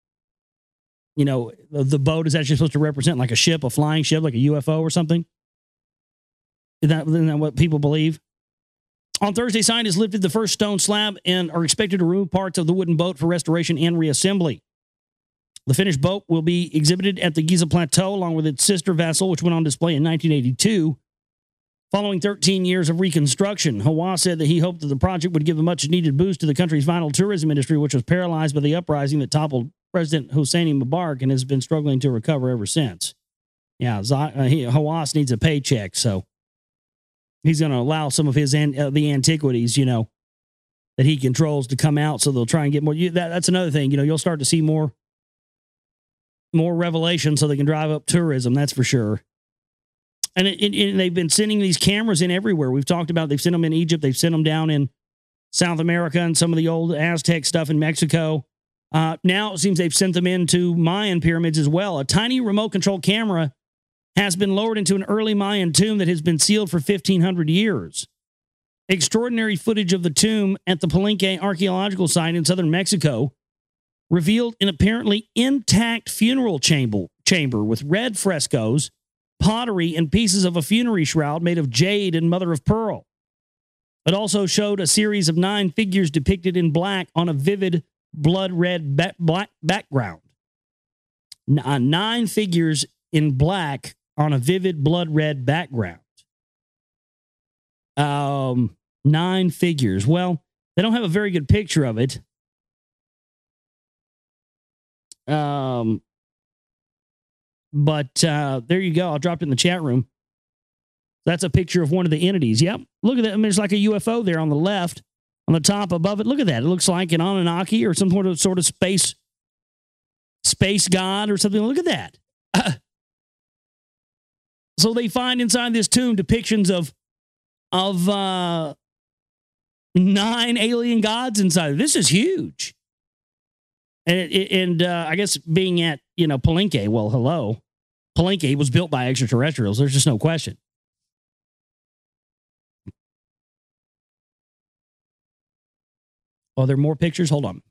the boat is actually supposed to represent like a ship, a flying ship, like a UFO or something? Isn't that what people believe? On Thursday, scientists lifted the first stone slab and are expected to remove parts of the wooden boat for restoration and reassembly. The finished boat will be exhibited at the Giza Plateau along with its sister vessel, which went on display in 1982. Following 13 years of reconstruction, Hawass said that he hoped that the project would give a much-needed boost to the country's vital tourism industry, which was paralyzed by the uprising that toppled President Hosni Mubarak and has been struggling to recover ever since. Yeah, Hawass needs a paycheck, so he's going to allow some of his the antiquities, that he controls to come out, so they'll try and get more. That's another thing. You'll start to see more revelation so they can drive up tourism, that's for sure. And they've been sending these cameras in everywhere. We've talked about they've sent them in Egypt. They've sent them down in South America and some of the old Aztec stuff in Mexico. Now it seems they've sent them into Mayan pyramids as well. A tiny remote control camera has been lowered into an early Mayan tomb that has been sealed for 1,500 years. Extraordinary footage of the tomb at the Palenque archaeological site in southern Mexico revealed an apparently intact funeral chamber with red frescoes, pottery, and pieces of a funerary shroud made of jade and mother of pearl. It also showed a series of 9 figures depicted in black on a vivid blood red black background. 9 figures in black on a vivid blood red background. 9 figures. Well, they don't have a very good picture of it. But there you go. I'll drop it in the chat room. That's a picture of one of the entities. Yep. Look at that. I mean, there's like a UFO there on the left, on the top above it. Look at that. It looks like an Anunnaki or some sort of space space god or something. Look at that. So they find inside this tomb depictions of 9 alien gods inside. This is huge. And I guess being at, Palenque, well, hello. Palenque was built by extraterrestrials. There's just no question. Are there more pictures? Hold on.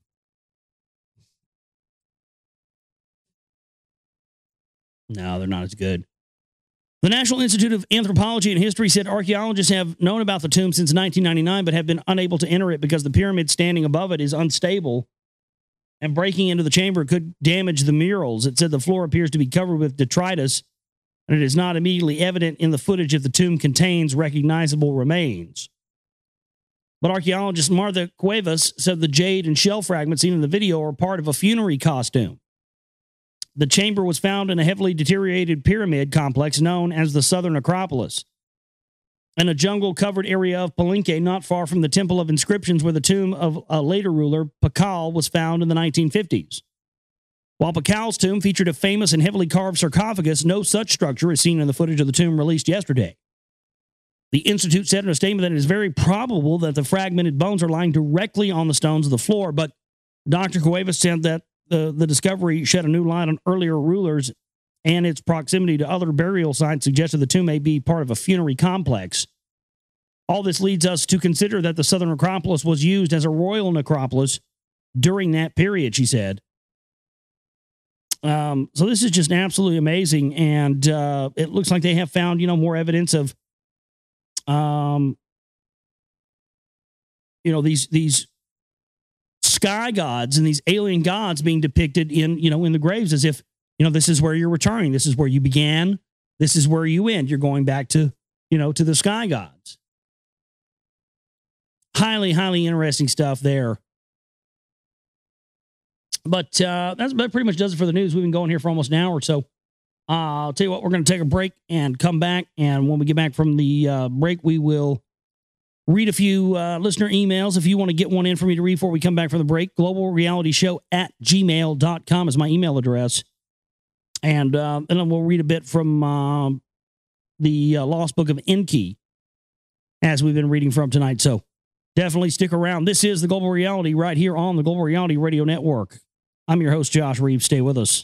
No, they're not as good. The National Institute of Anthropology and History said archaeologists have known about the tomb since 1999, but have been unable to enter it because the pyramid standing above it is unstable, and breaking into the chamber could damage the murals. It said the floor appears to be covered with detritus, and it is not immediately evident in the footage if the tomb contains recognizable remains. But archaeologist Martha Cuevas said the jade and shell fragments seen in the video are part of a funerary costume. The chamber was found in a heavily deteriorated pyramid complex known as the Southern Acropolis, in a jungle-covered area of Palenque not far from the Temple of Inscriptions, where the tomb of a later ruler, Pakal, was found in the 1950s. While Pakal's tomb featured a famous and heavily carved sarcophagus, no such structure is seen in the footage of the tomb released yesterday. The Institute said in a statement that it is very probable that the fragmented bones are lying directly on the stones of the floor, but Dr. Cuevas said that the discovery shed a new light on earlier rulers, and its proximity to other burial sites suggested the tomb may be part of a funerary complex. All this leads us to consider that the Southern Acropolis was used as a royal necropolis during that period, she said. So this is just absolutely amazing, and it looks like they have found, more evidence of, these sky gods and these alien gods being depicted in the graves as if, this is where you're returning. This is where you began. This is where you end. You're going back to, to the sky gods. Highly, highly interesting stuff there. But that pretty much does it for the news. We've been going here for almost an hour or so. I'll tell you what, we're going to take a break and come back. And when we get back from the break, we will read a few listener emails. If you want to get one in for me to read before we come back from the break, globalrealityshow@gmail.com is my email address. And then we'll read a bit from the Lost Book of Enki, as we've been reading from tonight. So definitely stick around. This is The Global Reality right here on the Global Reality Radio Network. I'm your host, Josh Reeves. Stay with us.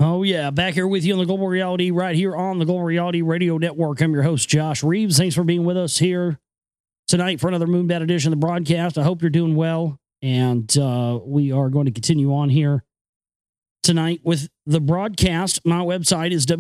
Oh, yeah. Back here with you on the Global Reality, right here on the Global Reality Radio Network. I'm your host, Josh Reeves. Thanks for being with us here tonight for another Moonbat edition of the broadcast. I hope you're doing well. And we are going to continue on here tonight with the broadcast. My website is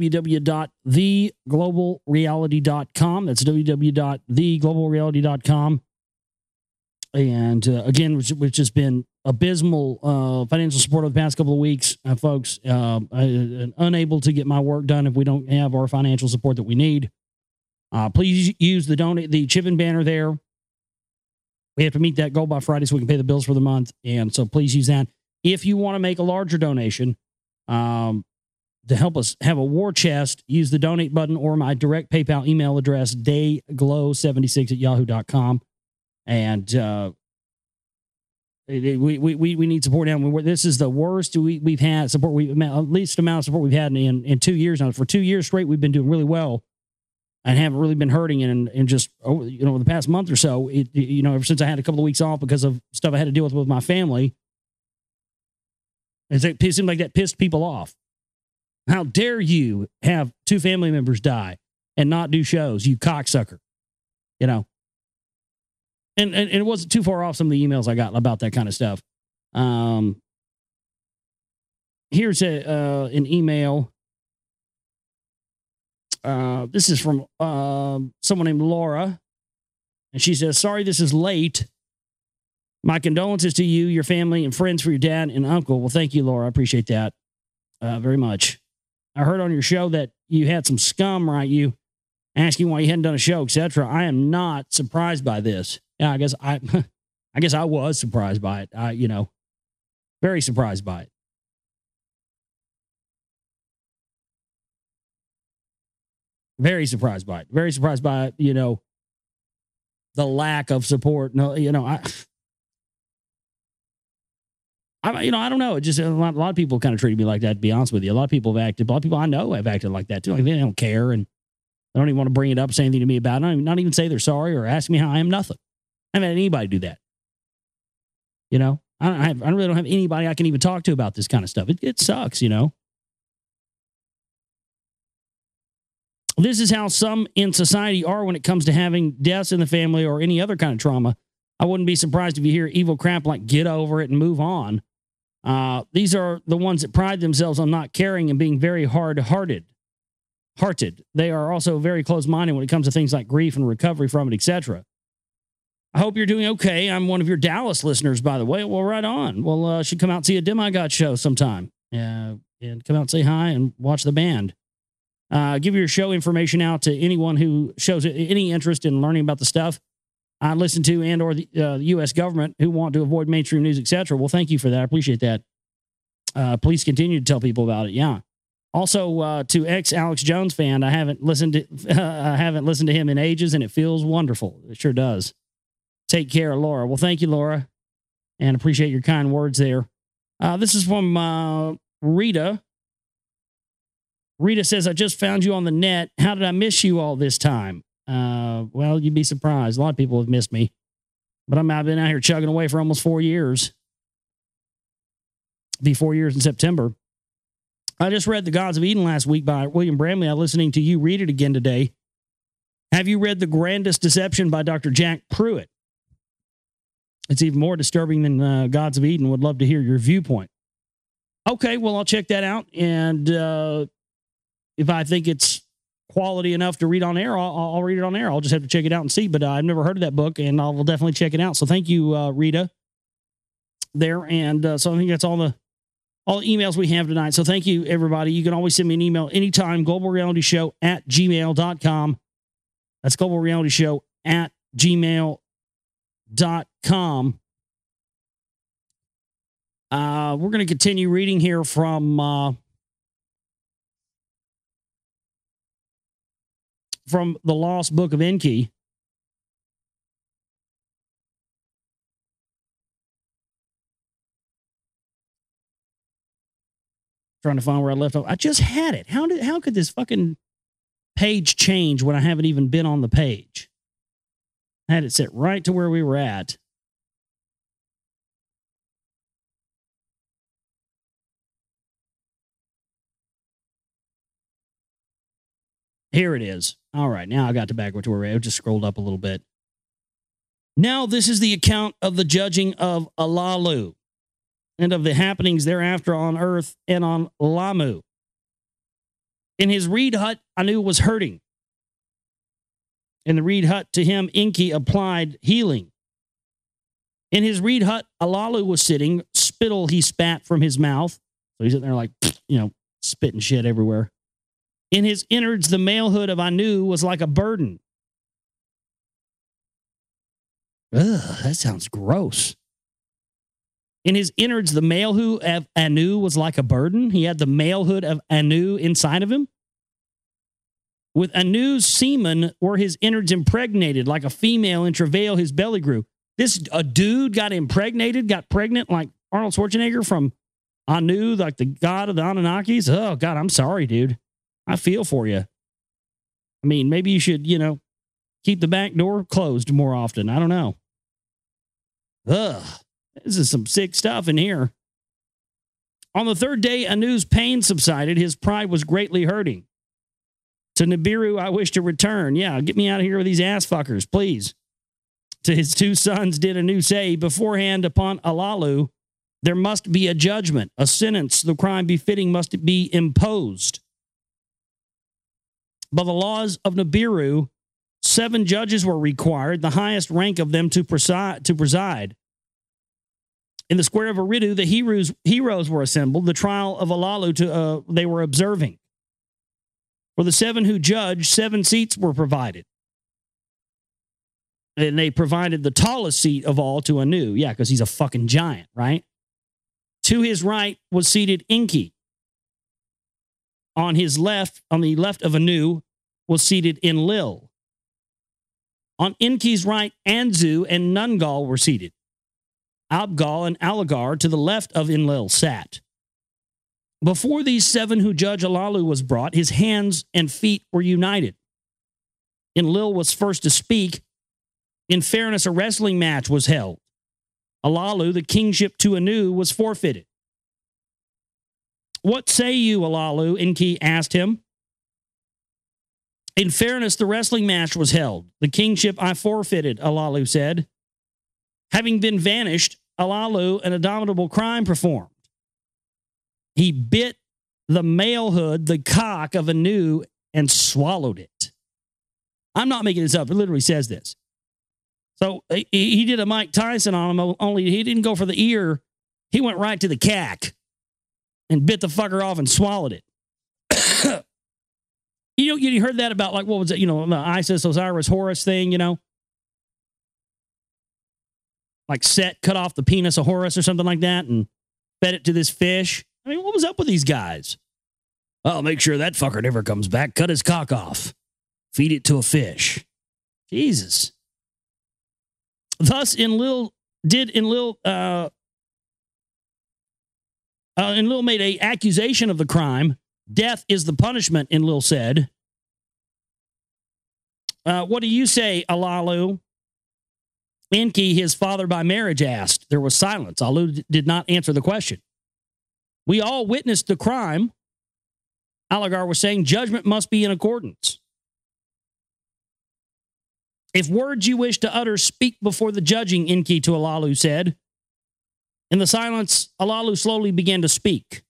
www.theglobalreality.com. That's www.theglobalreality.com. And again, which has been abysmal financial support over the past couple of weeks, folks. Unable to get my work done if we don't have our financial support that we need. Please use the Chivin banner there. We have to meet that goal by Friday so we can pay the bills for the month. And so please use that. If you want to make a larger donation to help us have a war chest, use the donate button or my direct PayPal email address, dayglow76@yahoo.com. And we need support now. This is the worst we've had support. Least amount of support we've had in 2 years now. For 2 years straight, we've been doing really well and haven't really been hurting. And just the past month or so, ever since I had a couple of weeks off because of stuff I had to deal with my family, it seemed like that pissed people off. How dare you have 2 family members die and not do shows, you cocksucker? And it wasn't too far off some of the emails I got about that kind of stuff. Here's an email. This is from someone named Laura. And she says, sorry, this is late. My condolences to you, your family, and friends for your dad and uncle. Well, thank you, Laura. I appreciate that very much. I heard on your show that you had some scum write you asking why you hadn't done a show, etc. I am not surprised by this. Yeah, I guess I was surprised by it. Very surprised by it. Very surprised by it. Very surprised by the lack of support. No, I don't know. It just a lot of people kind of treated me like that. To be honest with you, a lot of people have acted. A lot of people I know have acted like that too. Like they don't care and they don't even want to bring it up, say anything to me about it. Not even say they're sorry or ask me how I am. Nothing. I haven't had anybody do that. I really don't have anybody I can even talk to about this kind of stuff. It sucks, This is how some in society are when it comes to having deaths in the family or any other kind of trauma. I wouldn't be surprised if you hear evil crap like get over it and move on. These are the ones that pride themselves on not caring and being very hard-hearted. They are also very close-minded when it comes to things like grief and recovery from it, etc. I hope you're doing okay. I'm one of your Dallas listeners, by the way. Well, right on. Well, should come out and see a Demigod show sometime. And come out and say hi and watch the band. Give your show information out to anyone who shows any interest in learning about the stuff I listen to and or the U.S. government who want to avoid mainstream news, etc. Well, thank you for that. I appreciate that. Please continue to tell people about it. Yeah. Also, to ex-Alex Jones fan, I haven't listened to him in ages, and it feels wonderful. It sure does. Take care, Laura. Well, thank you, Laura, and appreciate your kind words there. This is from Rita. Rita says, I just found you on the net. How did I miss you all this time? Well, you'd be surprised. A lot of people have missed me, but I've been out here chugging away for almost 4 years. It'll be 4 years in September. I just read The Gods of Eden last week by William Bramley. I'm listening to you read it again today. Have you read The Grandest Deception by Dr. Jack Pruitt? It's even more disturbing than Gods of Eden. Would love to hear your viewpoint. Okay, well, I'll check that out. And if I think it's quality enough to read on air, I'll read it on air. I'll just have to check it out and see. But I've never heard of that book, and I will definitely check it out. So thank you, Rita, there. And so I think that's all the emails we have tonight. So thank you, everybody. You can always send me an email anytime, globalrealityshow@gmail.com. That's globalrealityshow@gmail.com. We're going to continue reading here from the Lost Book of Enki. Trying to find where I left off. I just had it. How could this fucking page change when I haven't even been on the page? I had it set right to where we were at. Here it is. All right, now I got to back to where I just scrolled up a little bit. Now this is the account of the judging of Alalu and of the happenings thereafter on earth and on Lamu. In his reed hut, Anu was hurting. In the reed hut, to him, Enki applied healing. In his reed hut, Alalu was sitting. Spittle he spat from his mouth. So he's sitting there like, spitting shit everywhere. In his innards, the malehood of Anu was like a burden. Ugh, that sounds gross. In his innards, the malehood of Anu was like a burden. He had the malehood of Anu inside of him. With Anu's semen were his innards impregnated, like a female in travail, his belly grew. A dude got pregnant like Arnold Schwarzenegger from Anu, like the god of the Anunnakis. Oh, God, I'm sorry, dude. I feel for you. I mean, maybe you should, keep the back door closed more often. I don't know. Ugh, this is some sick stuff in here. On the third day, Anu's pain subsided. His pride was greatly hurting. To Nibiru, I wish to return. Yeah, get me out of here with these ass fuckers, please. To his two sons did Anu say, beforehand upon Alalu, there must be a judgment, a sentence, the crime befitting must be imposed. By the laws of Nibiru, 7 judges were required, the highest rank of them to preside. In the square of Eridu, the heroes were assembled. The trial of Alalu they were observing. For the 7 who judged, 7 seats were provided. And they provided the tallest seat of all to Anu. Yeah, because he's a fucking giant, right? To his right was seated Enki. On his left, on the left of Anu, was seated Enlil. On Enki's right, Anzu and Nungal were seated. Abgal and Alagar to the left of Enlil sat. Before these 7 who judge Alalu was brought, his hands and feet were united. Enlil was first to speak. In fairness, a wrestling match was held. Alalu, the kingship to Anu, was forfeited. What say you, Alalu? Enki asked him. In fairness, the wrestling match was held. The kingship I forfeited, Alalu said. Having been vanished, Alalu, an abominable crime performed. He bit the malehood, the cock of Anu, and swallowed it. I'm not making this up. It literally says this. So he did a Mike Tyson on him, only he didn't go for the ear. He went right to the cack and bit the fucker off and swallowed it. You heard that about, like, what was it? The Isis, Osiris, Horus thing, Like Set cut off the penis of Horus or something like that and fed it to this fish. I mean, what was up with these guys? I'll make sure that fucker never comes back. Cut his cock off. Feed it to a fish. Jesus. Thus, Enlil made an accusation of the crime. Death is the punishment, Enlil said. What do you say, Alalu? Enki, his father by marriage, asked. There was silence. Alalu did not answer the question. We all witnessed the crime. Alagar was saying judgment must be in accordance. If words you wish to utter, speak before the judging, Enki to Alalu said. In the silence, Alalu slowly began to speak.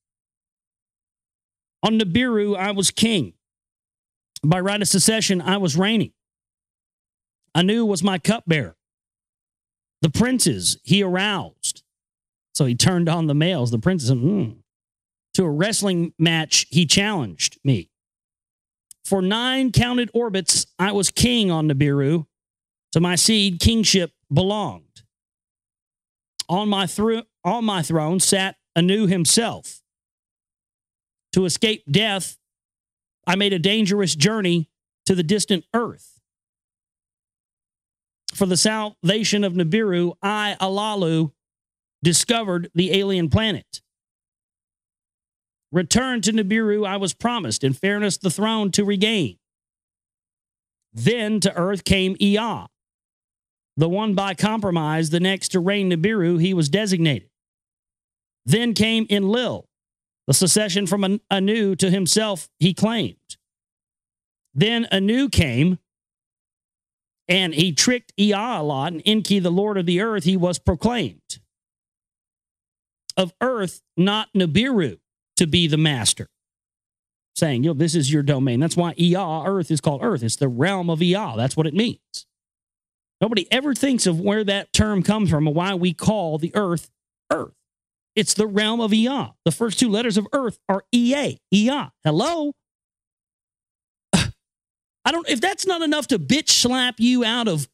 On Nibiru, I was king. By right of succession, I was reigning. Anu was my cupbearer. The princes he aroused. So he turned on the males, the princes. To a wrestling match, he challenged me. For 9 counted orbits, I was king on Nibiru. To my seed, kingship belonged. On my throne sat Anu himself. To escape death, I made a dangerous journey to the distant earth. For the salvation of Nibiru, I, Alalu, discovered the alien planet. Return to Nibiru I was promised, in fairness the throne to regain. Then to earth came Ea, the one by compromise, the next to reign Nibiru, he was designated. Then came Enlil, the succession from Anu to himself he claimed. Then Anu came, and he tricked Ea a lot, and Enki, the Lord of the earth, he was proclaimed. Of earth, not Nibiru, to be the master. Saying, this is your domain. That's why Ea, earth, is called earth. It's the realm of Ea. That's what it means. Nobody ever thinks of where that term comes from or why we call the earth, earth. It's the realm of Ea. The first two letters of earth are Ea. Ea. Hello? If that's not enough to bitch slap you out of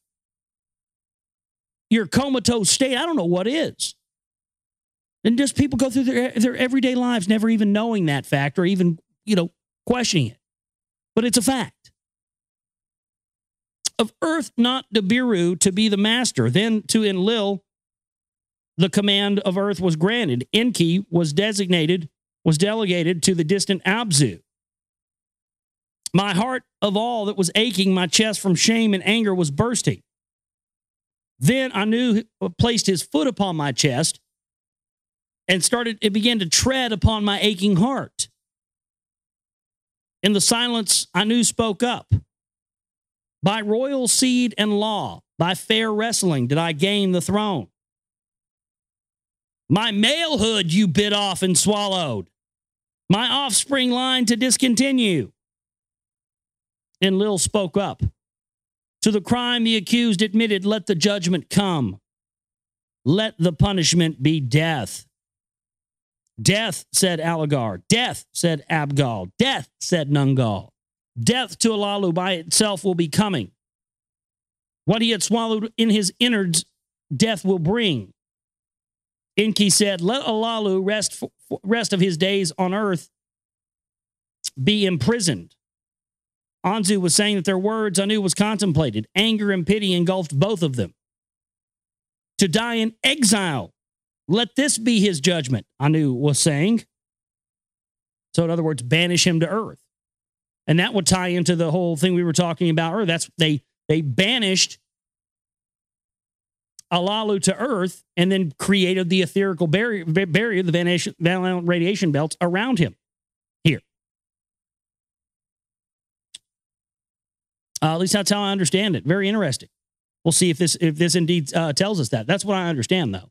your comatose state, I don't know what is. And just people go through their everyday lives never even knowing that fact or even, questioning it. But it's a fact. Of earth, not Nibiru, to be the master. Then to Enlil, the command of earth was granted. Enki was delegated to the distant Abzu. My heart of all that was aching, my chest from shame and anger was bursting. Then Anu placed his foot upon my chest and it began to tread upon my aching heart. In the silence, Anu spoke up. By royal seed and law, by fair wrestling did I gain the throne. My malehood you bit off and swallowed. My offspring line to discontinue. Enlil spoke up. To the crime the accused admitted, let the judgment come. Let the punishment be death. Death, said Alagar. Death, said Abgal. Death, said Nungal. Death to Alalu by itself will be coming. What he had swallowed in his innards, death will bring. Enki said, let Alalu rest of his days on earth be imprisoned. Anzu was saying that their words Anu was contemplated. Anger and pity engulfed both of them. To die in exile, let this be his judgment, Anu was saying. So in other words, banish him to earth. And that would tie into the whole thing we were talking about earlier. That's they banished Alalu to earth and then created the etherical barrier the Van radiation belts around him here. At least that's how I understand it. Very interesting. We'll see if this indeed tells us that. That's what I understand, though.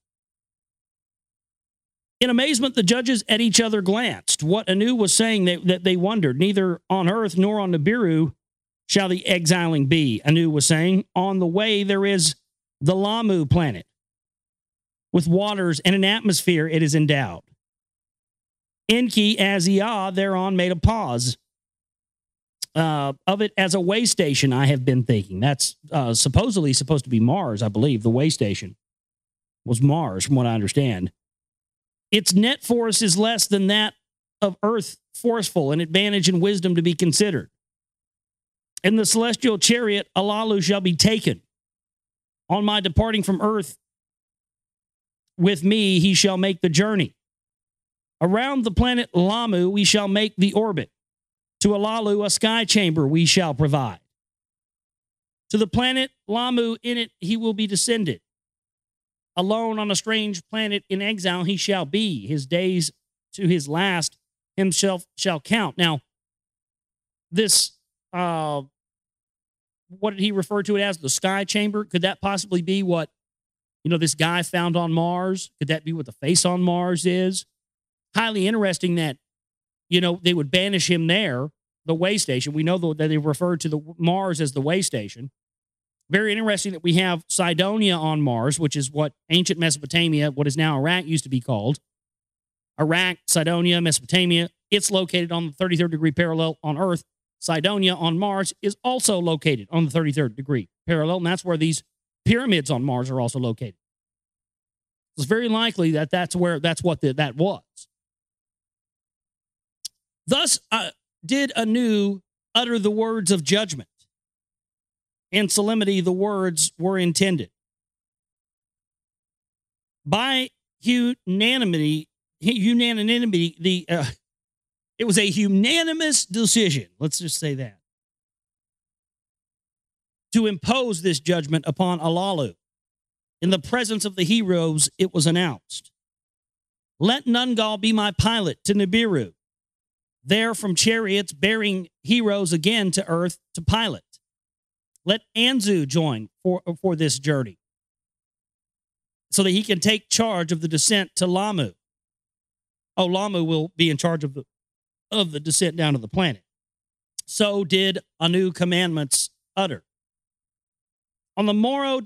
In amazement, the judges at each other glanced. What Anu was saying, that they wondered. Neither on earth nor on Nibiru shall the exiling be, Anu was saying. On the way there is the Lamu planet. With waters and an atmosphere it is endowed. Enki, as Ea, thereon made a pause. Of it as a way station, I have been thinking. That's supposedly supposed to be Mars, I believe. The way station was Mars, from what I understand. Its net force is less than that of Earth, forceful, and advantage and wisdom to be considered. In the celestial chariot, Alalu shall be taken. On my departing from Earth, with me he shall make the journey. Around the planet Lamu we shall make the orbit. To Alalu a sky chamber we shall provide. To the planet Lamu in it he will be descended. Alone on a strange planet in exile he shall be. His days to his last himself shall count. Now, this, what did he refer to it as? The sky chamber? Could that possibly be what, this guy found on Mars? Could that be what the face on Mars is? Highly interesting that, they would banish him there, the way station. We know that they referred to the Mars as the way station. Very interesting that we have Cydonia on Mars, which is what ancient Mesopotamia, what is now Iraq, used to be called. Iraq, Cydonia, Mesopotamia. It's located on the 33rd degree parallel on Earth. Cydonia on Mars is also located on the 33rd degree parallel, and that's where these pyramids on Mars are also located. It's very likely that that's what that was. Thus did Anu utter the words of judgment. In solemnity, the words were intended. By unanimity, it was a unanimous decision, let's just say that, to impose this judgment upon Alalu. In the presence of the heroes, it was announced, let Nungal be my pilot to Nibiru. there from chariots bearing heroes again to earth to pilot. Let Anzu join for this journey so that he can take charge of the descent to Lamu. Oh, Lamu will be in charge of the descent down to the planet. So did Anu commandments utter. On the morning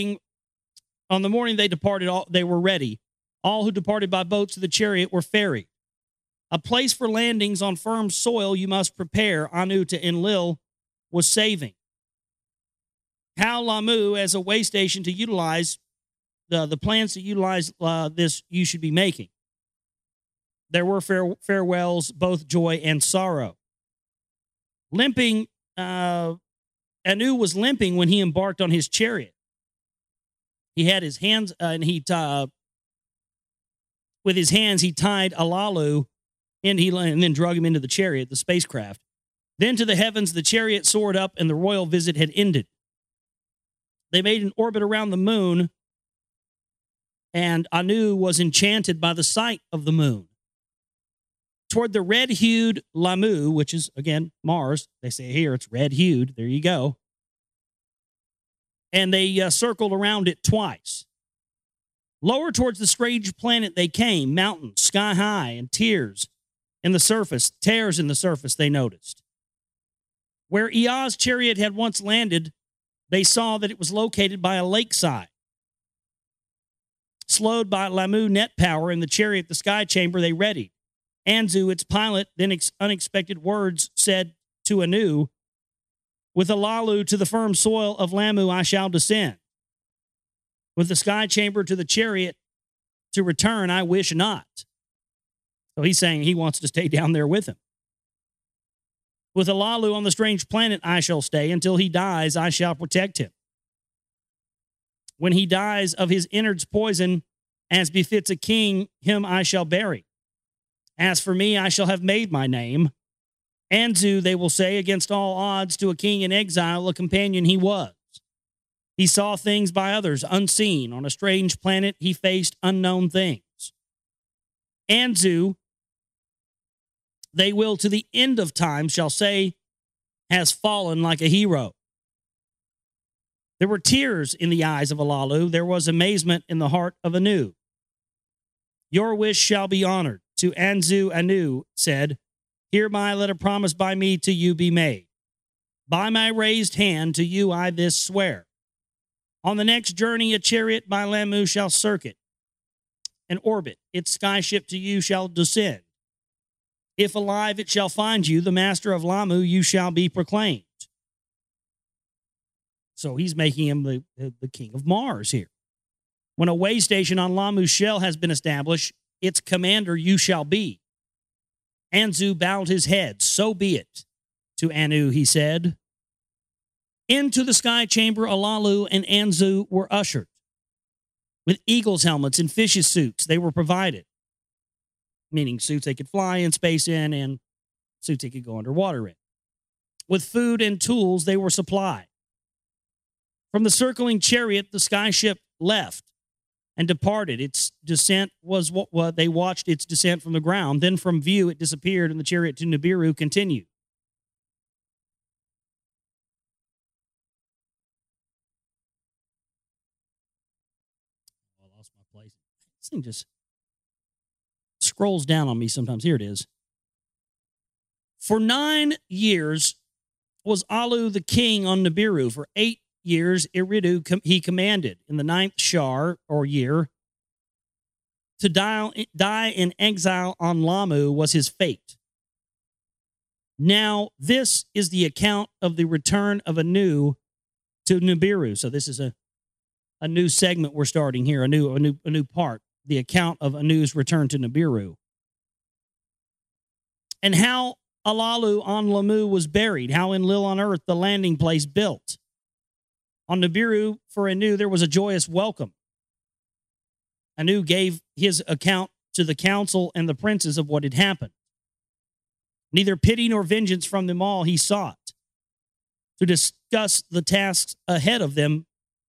they departed, they were ready. All who departed by boats to the chariot were ferried. A place for landings on firm soil you must prepare, Anu to Enlil was saving. How Lamu as a way station to utilize the plans to utilize this you should be making. There were farewells, both joy and sorrow. Limping, Anu was limping when he embarked on his chariot. He had his hands, and with his hands he tied Alalu, and then drug him into the chariot, the spacecraft. Then to the heavens the chariot soared up, and the royal visit had ended. They made an orbit around the moon, and Anu was enchanted by the sight of the moon. Toward the red-hued Lamu, which is, again, Mars. They say here it's red-hued. There you go. And they circled around it twice. Lower towards the strange planet they came, mountains, sky high, and tears in the surface they noticed. Where Ea's chariot had once landed, they saw that it was located by a lakeside. Slowed by Lamu net power in the chariot, the sky chamber, they readied. Anzu, its pilot, then unexpected words said to Anu, with Alalu to the firm soil of Lamu I shall descend. With the sky chamber to the chariot to return, I wish not. So he's saying he wants to stay down there with him. With Alalu on the strange planet I shall stay. Until he dies, I shall protect him. When he dies of his innards poison, as befits a king, him I shall bury. As for me, I shall have made my name. Anzu, they will say, against all odds, to a king in exile, a companion he was. He saw things by others unseen. On a strange planet, he faced unknown things. Anzu, they will to the end of time shall say, has fallen like a hero. There were tears in the eyes of Alalu. There was amazement in the heart of Anu. Your wish shall be honored. To Anzu, Anu said, hereby let a promise by me to you be made. By my raised hand to you I this swear. On the next journey a chariot by Lamu shall circuit and orbit. Its skyship to you shall descend. If alive it shall find you, the master of Lamu you shall be proclaimed. So he's making him the king of Mars here. When a way station on Lamu's shell has been established, its commander you shall be. Anzu bowed his head. So be it. To Anu he said. Into the sky chamber Alalu and Anzu were ushered. With eagles' helmets and fishes' suits they were provided. Meaning suits they could fly in space in and suits they could go underwater in. With food and tools they were supplied. From the circling chariot the skyship left and departed. Its descent was what they watched its descent from the ground. Then from view it disappeared, and the chariot to Nibiru continued. Oh, I lost my place. This thing just scrolls down on me sometimes. Here it is. For 9 years was Alu the king on Nibiru. For 8 years, Iridu he commanded. In the 9th Shar, or year, to die in exile on Lamu was his fate. Now, this is the account of the return of Anu to Nibiru. So this is a new segment we're starting here, a new part, the account of Anu's return to Nibiru. And how Alalu on Lamu was buried, how Enlil on earth the landing place built. On Nibiru, for Anu, there was a joyous welcome. Anu gave his account to the council and the princes of what had happened. Neither pity nor vengeance from them all he sought. To discuss the tasks ahead of them,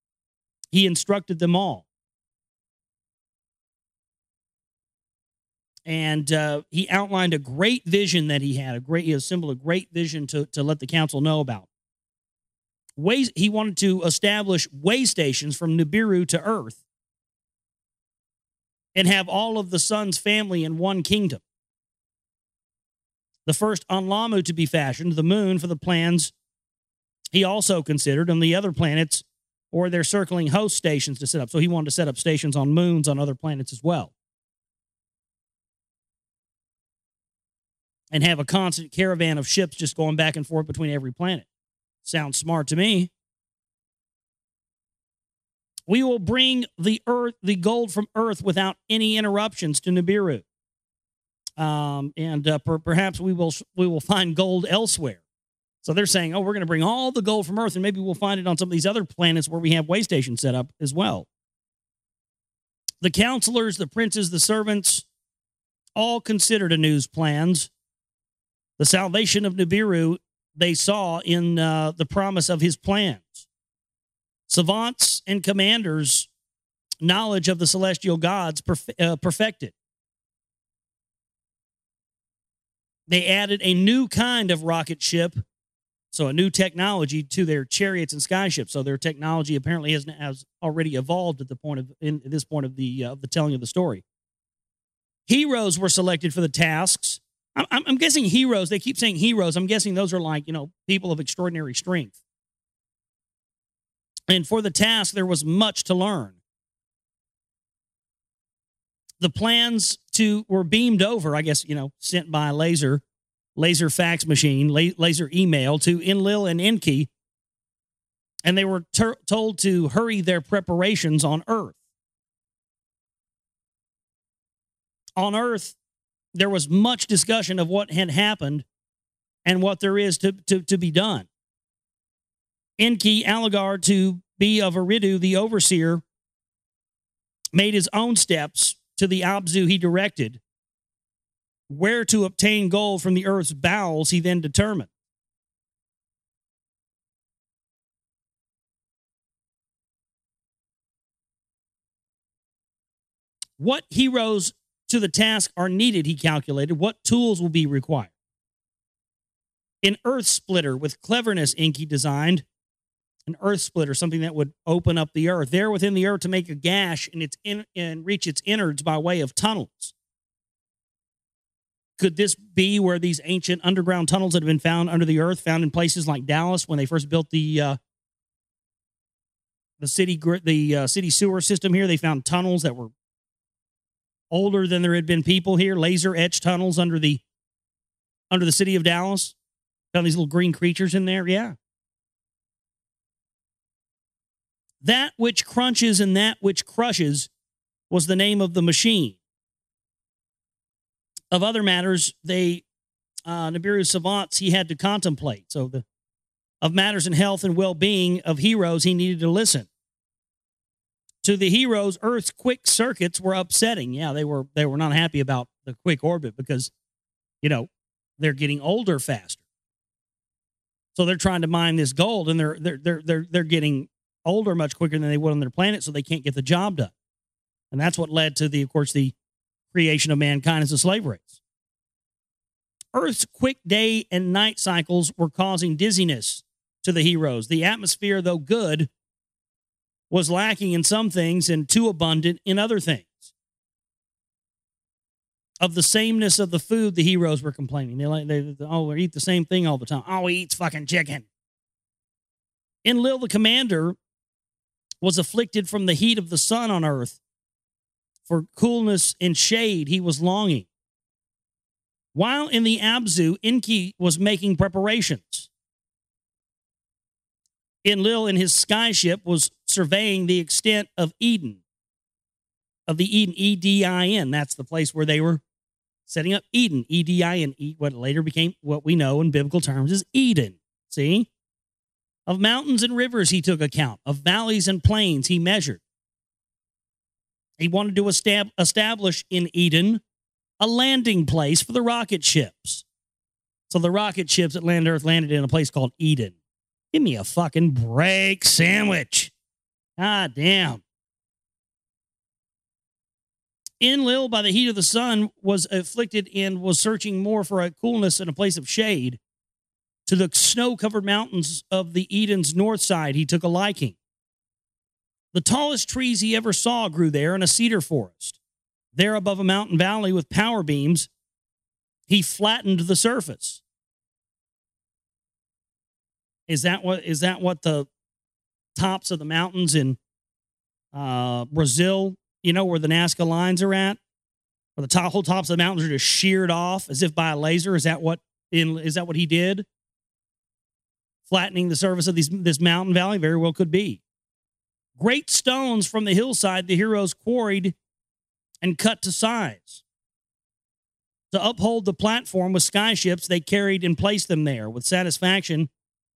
he instructed them all. And he outlined a great vision that he had. He assembled a great vision to let the council know about. He wanted to establish way stations from Nibiru to Earth and have all of the sun's family in one kingdom. The first on Lamu to be fashioned, the moon, for the plans he also considered on the other planets or their circling host stations to set up. So he wanted to set up stations on moons on other planets as well. And have a constant caravan of ships just going back and forth between every planet. Sounds smart to me. We will bring the gold from Earth without any interruptions to Nibiru. Perhaps we will find gold elsewhere. So they're saying, we're going to bring all the gold from Earth, and maybe we'll find it on some of these other planets where we have way stations set up as well. The counselors, the princes, the servants, all considered Anu's plans. The salvation of Nibiru they saw in the promise of his plans. Savants and commanders' knowledge of the celestial gods perfected. They added a new kind of rocket ship, so a new technology to their chariots and skyships. So their technology apparently has already evolved at this point of the telling of the story. Heroes were selected for the tasks. I'm guessing heroes. They keep saying heroes. I'm guessing those are like, people of extraordinary strength. And for the task, there was much to learn. The plans were beamed over, I guess, sent by laser fax machine, laser email to Enlil and Enki. And they were told to hurry their preparations on Earth. On Earth, there was much discussion of what had happened and what there is to be done. Enki, Alligar, to be of Eridu, the overseer, made his own steps to the Abzu he directed. Where to obtain gold from the Earth's bowels, he then determined. What heroes to the task are needed, he calculated. What tools will be required? An earth splitter with cleverness, Enki designed. An earth splitter, something that would open up the earth. There within the earth to make a gash and reach its innards by way of tunnels. Could this be where these ancient underground tunnels that have been found under the earth, found in places like Dallas when they first built the city sewer system here? They found tunnels that were older than there had been people here, laser etched tunnels under the city of Dallas. Found these little green creatures in there. Yeah. That which crunches and that which crushes was the name of the machine. Of other matters, Nibiru savants he had to contemplate. So of matters in health and well-being of heroes, he needed to listen. To the heroes, Earth's quick circuits were upsetting. Yeah, they were not happy about the quick orbit because, they're getting older faster. So they're trying to mine this gold, and they're getting older much quicker than they would on their planet, so they can't get the job done. And that's what led to the creation of mankind as a slave race. Earth's quick day and night cycles were causing dizziness to the heroes. The atmosphere, though good, was lacking in some things and too abundant in other things. Of the sameness of the food, the heroes were complaining. We eat the same thing all the time. Oh, he eats fucking chicken. Enlil, the commander, was afflicted from the heat of the sun on Earth. For coolness and shade, he was longing. While in the Abzu, Enki was making preparations. Enlil in his skyship was surveying the extent of Eden. Of the Eden, E-D-I-N. That's the place where they were setting up Eden. E-D-I-N. What later became what we know in biblical terms as Eden. See? Of mountains and rivers he took account. Of valleys and plains he measured. He wanted to establish in Eden a landing place for the rocket ships. So the rocket ships that landed Earth landed in a place called Eden. Give me a fucking break sandwich. God damn. Enlil, by the heat of the sun, was afflicted and was searching more for a coolness and a place of shade. To the snow-covered mountains of the Eden's north side, he took a liking. The tallest trees he ever saw grew there in a cedar forest. There above a mountain valley with power beams, he flattened the surface. Is that what the tops of the mountains in Brazil, where the Nazca lines are at? Where the whole tops of the mountains are just sheared off as if by a laser? Is that what he did? Flattening the surface of this mountain valley? Very well could be. Great stones from the hillside the heroes quarried and cut to size. To uphold the platform with skyships, they carried and placed them there with satisfaction.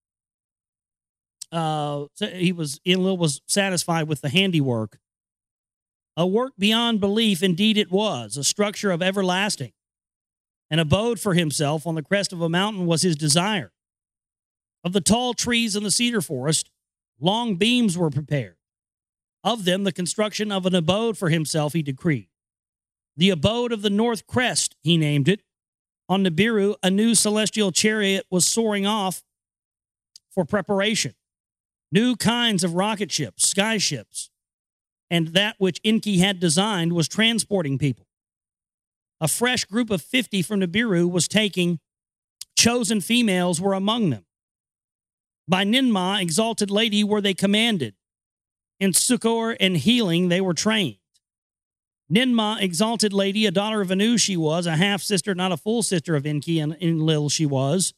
Enlil was satisfied with the handiwork. A work beyond belief, indeed it was, a structure of everlasting. An abode for himself on the crest of a mountain was his desire. Of the tall trees in the cedar forest, long beams were prepared. Of them, the construction of an abode for himself he decreed. The abode of the north crest, he named it. On Nibiru, a new celestial chariot was soaring off for preparation. New kinds of rocket ships, sky ships, and that which Enki had designed was transporting people. A fresh group of 50 from Nibiru was taking. Chosen females were among them. By Ninmah, exalted lady, were they commanded. In succor and healing they were trained. Ninmah, exalted lady, a daughter of Anu she was, a half-sister, not a full sister of Enki and Enlil she was.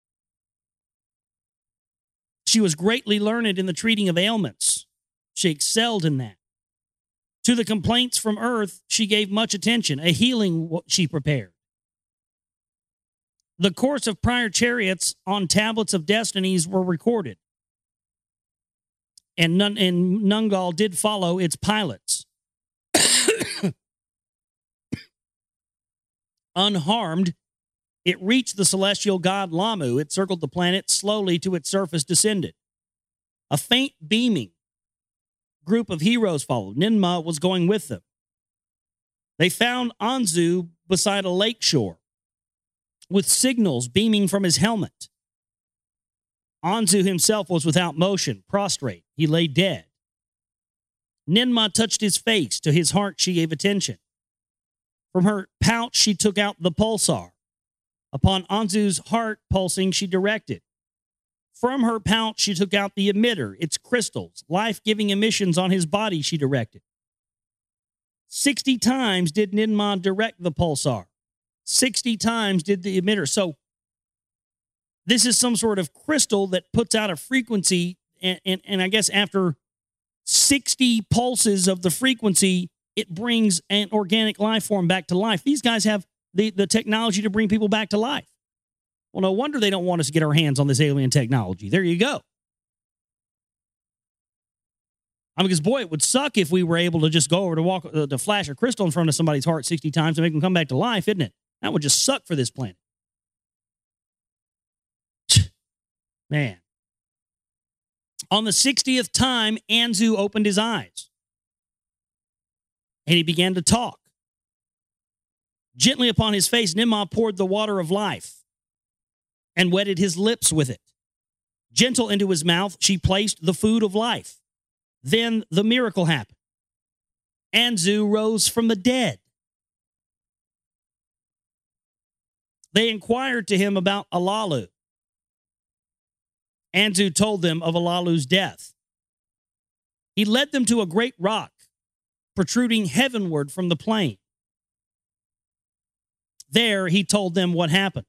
She was greatly learned in the treating of ailments. She excelled in that. To the complaints from earth she gave much attention. A healing she prepared. The course of prior chariots on tablets of destinies were recorded. And Nungal did follow its pilots. Unharmed, it reached the celestial god Lamu. It circled the planet, slowly to its surface descended. A faint beaming group of heroes followed. Ninmah was going with them. They found Anzu beside a lake shore, with signals beaming from his helmet. Anzu himself was without motion, prostrate. He lay dead. Ninmah touched his face. To his heart she gave attention. From her pouch she took out the pulsar. Upon Anzu's heart pulsing she directed. From her pouch she took out the emitter, its crystals, life-giving emissions on his body she directed. 60 times did Ninmah direct the pulsar. 60 times did the emitter. So this is some sort of crystal that puts out a frequency, and I guess after 60 pulses of the frequency, it brings an organic life form back to life. These guys have the technology to bring people back to life. Well, no wonder they don't want us to get our hands on this alien technology. There you go. Because, boy, it would suck if we were able to just go over to flash a crystal in front of somebody's heart 60 times and make them come back to life, isn't it? That would just suck for this planet. Man. On the 60th time, Anzu opened his eyes. And he began to talk. Gently upon his face, Ninmah poured the water of life and wetted his lips with it. Gentle into his mouth, she placed the food of life. Then the miracle happened. Anzu rose from the dead. They inquired to him about Alalu. Anzu told them of Alalu's death. He led them to a great rock protruding heavenward from the plain. There he told them what happened.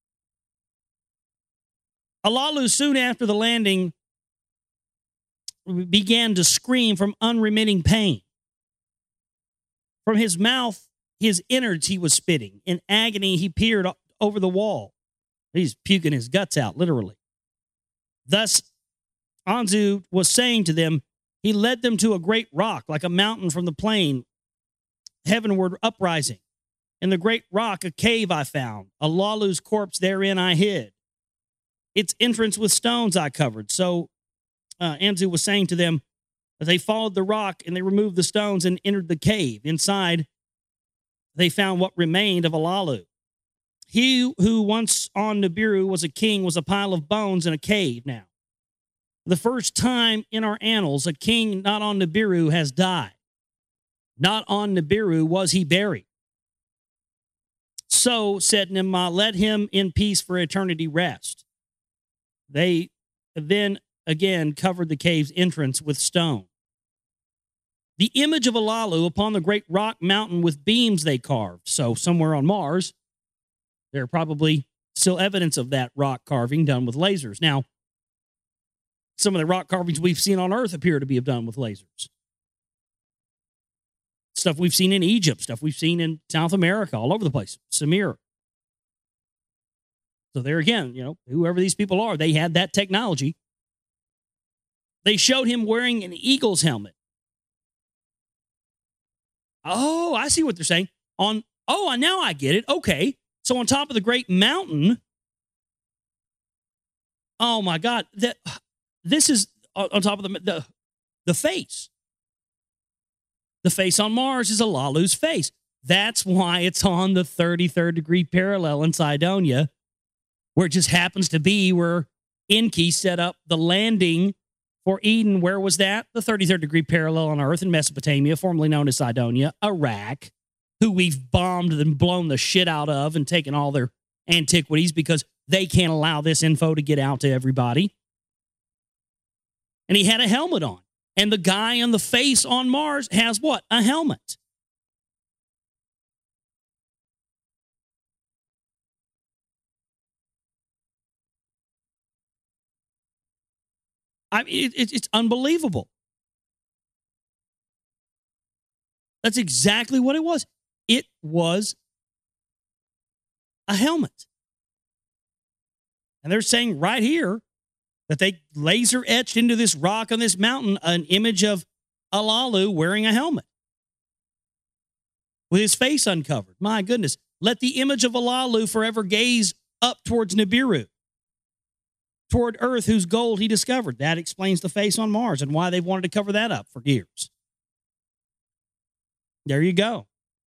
Alalu, soon after the landing, began to scream from unremitting pain. From his mouth, his innards he was spitting. In agony, he peered over the wall. He's puking his guts out, literally. Thus, Anzu was saying to them, he led them to a great rock, like a mountain from the plain, heavenward uprising. In the great rock, a cave I found. Alalu's corpse therein I hid. Its entrance with stones I covered. So Anzu was saying to them, as they followed the rock and they removed the stones and entered the cave. Inside, they found what remained of Alalu. He who once on Nibiru was a king was a pile of bones in a cave now. The first time in our annals a king not on Nibiru has died. Not on Nibiru was he buried. So, said Nimma, let him in peace for eternity rest. They then again covered the cave's entrance with stone. The image of Alalu upon the great rock mountain with beams they carved. So, somewhere on Mars, there are probably still evidence of that rock carving done with lasers. Now, some of the rock carvings we've seen on Earth appear to be done with lasers. Stuff we've seen in Egypt, stuff we've seen in South America, all over the place. Samir. So there again, whoever these people are, they had that technology. They showed him wearing an eagle's helmet. Oh, I see what they're saying. Now I get it. Okay. So on top of the great mountain, oh my God, this is on top of the face. The face on Mars is Alalu's face. That's why it's on the 33rd degree parallel in Cydonia, where it just happens to be where Enki set up the landing for Eden. Where was that? The 33rd degree parallel on Earth in Mesopotamia, formerly known as Cydonia, Iraq, who we've bombed and blown the shit out of and taken all their antiquities because they can't allow this info to get out to everybody. And he had a helmet on. And the guy on the face on Mars has what? A helmet. It's unbelievable. That's exactly what it was. It was a helmet. And they're saying right here that they laser etched into this rock on this mountain an image of Alalu wearing a helmet with his face uncovered. My goodness. Let the image of Alalu forever gaze up towards Nibiru, toward Earth, whose gold he discovered. That explains the face on Mars and why they've wanted to cover that up for years. There you go.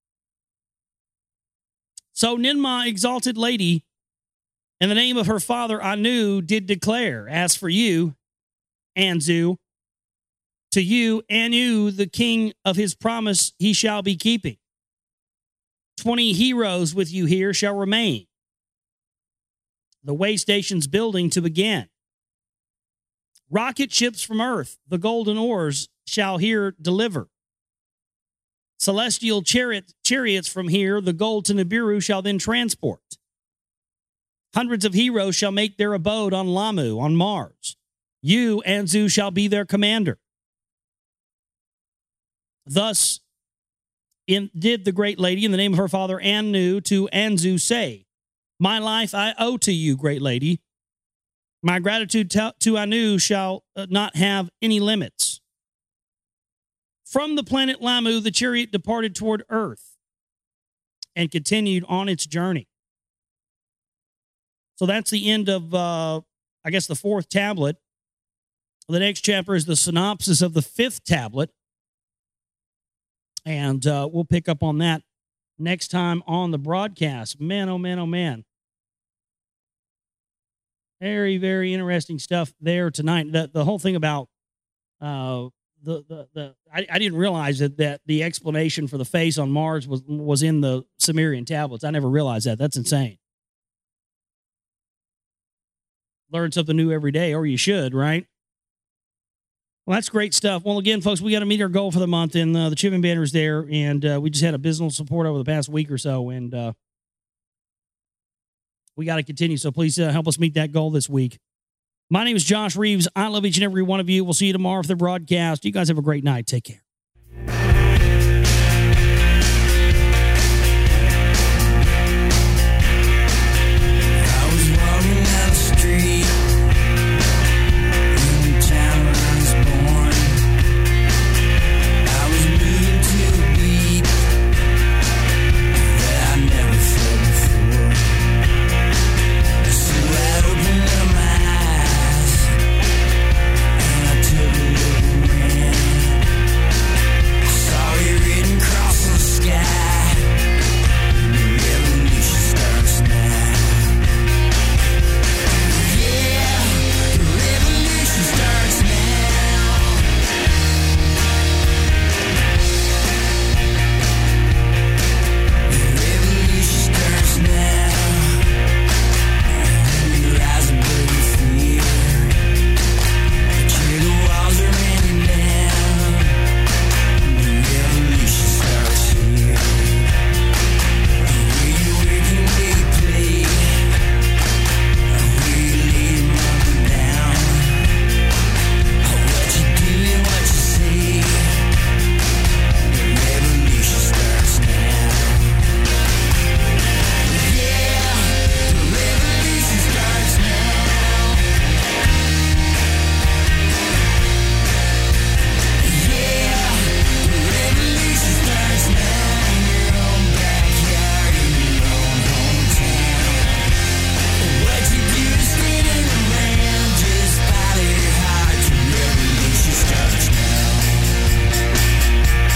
So Ninmah, exalted lady, in the name of her father Anu, did declare, as for you, Anzu, to you, Anu, the king of his promise, he shall be keeping. 20 heroes with you here shall remain. The way station's building to begin. Rocket ships from Earth, the golden ores, shall here deliver. Celestial chariots from here, the gold to Nibiru, shall then transport. Hundreds of heroes shall make their abode on Lamu, on Mars. You, Anzu, shall be their commander. Thus did the great lady, in the name of her father Anu, to Anzu say, my life I owe to you, great lady. My gratitude to Anu shall not have any limits. From the planet Lamu, the chariot departed toward Earth and continued on its journey. So that's the end of, the fourth tablet. The next chapter is the synopsis of the fifth tablet. And we'll pick up on that next time on the broadcast. Man, oh man, oh man. Very, very interesting stuff there tonight. The whole thing about I didn't realize that the explanation for the face on Mars was in the Sumerian tablets. I never realized that. That's insane. Learn something new every day, or you should, right? Well, that's great stuff. Well, again, folks, we got to meet our goal for the month, and the Chip and Banner's there, and we just had a business support over the past week or so, and we got to continue. So please help us meet that goal this week. My name is Josh Reeves. I love each and every one of you. We'll see you tomorrow for the broadcast. You guys have a great night. Take care.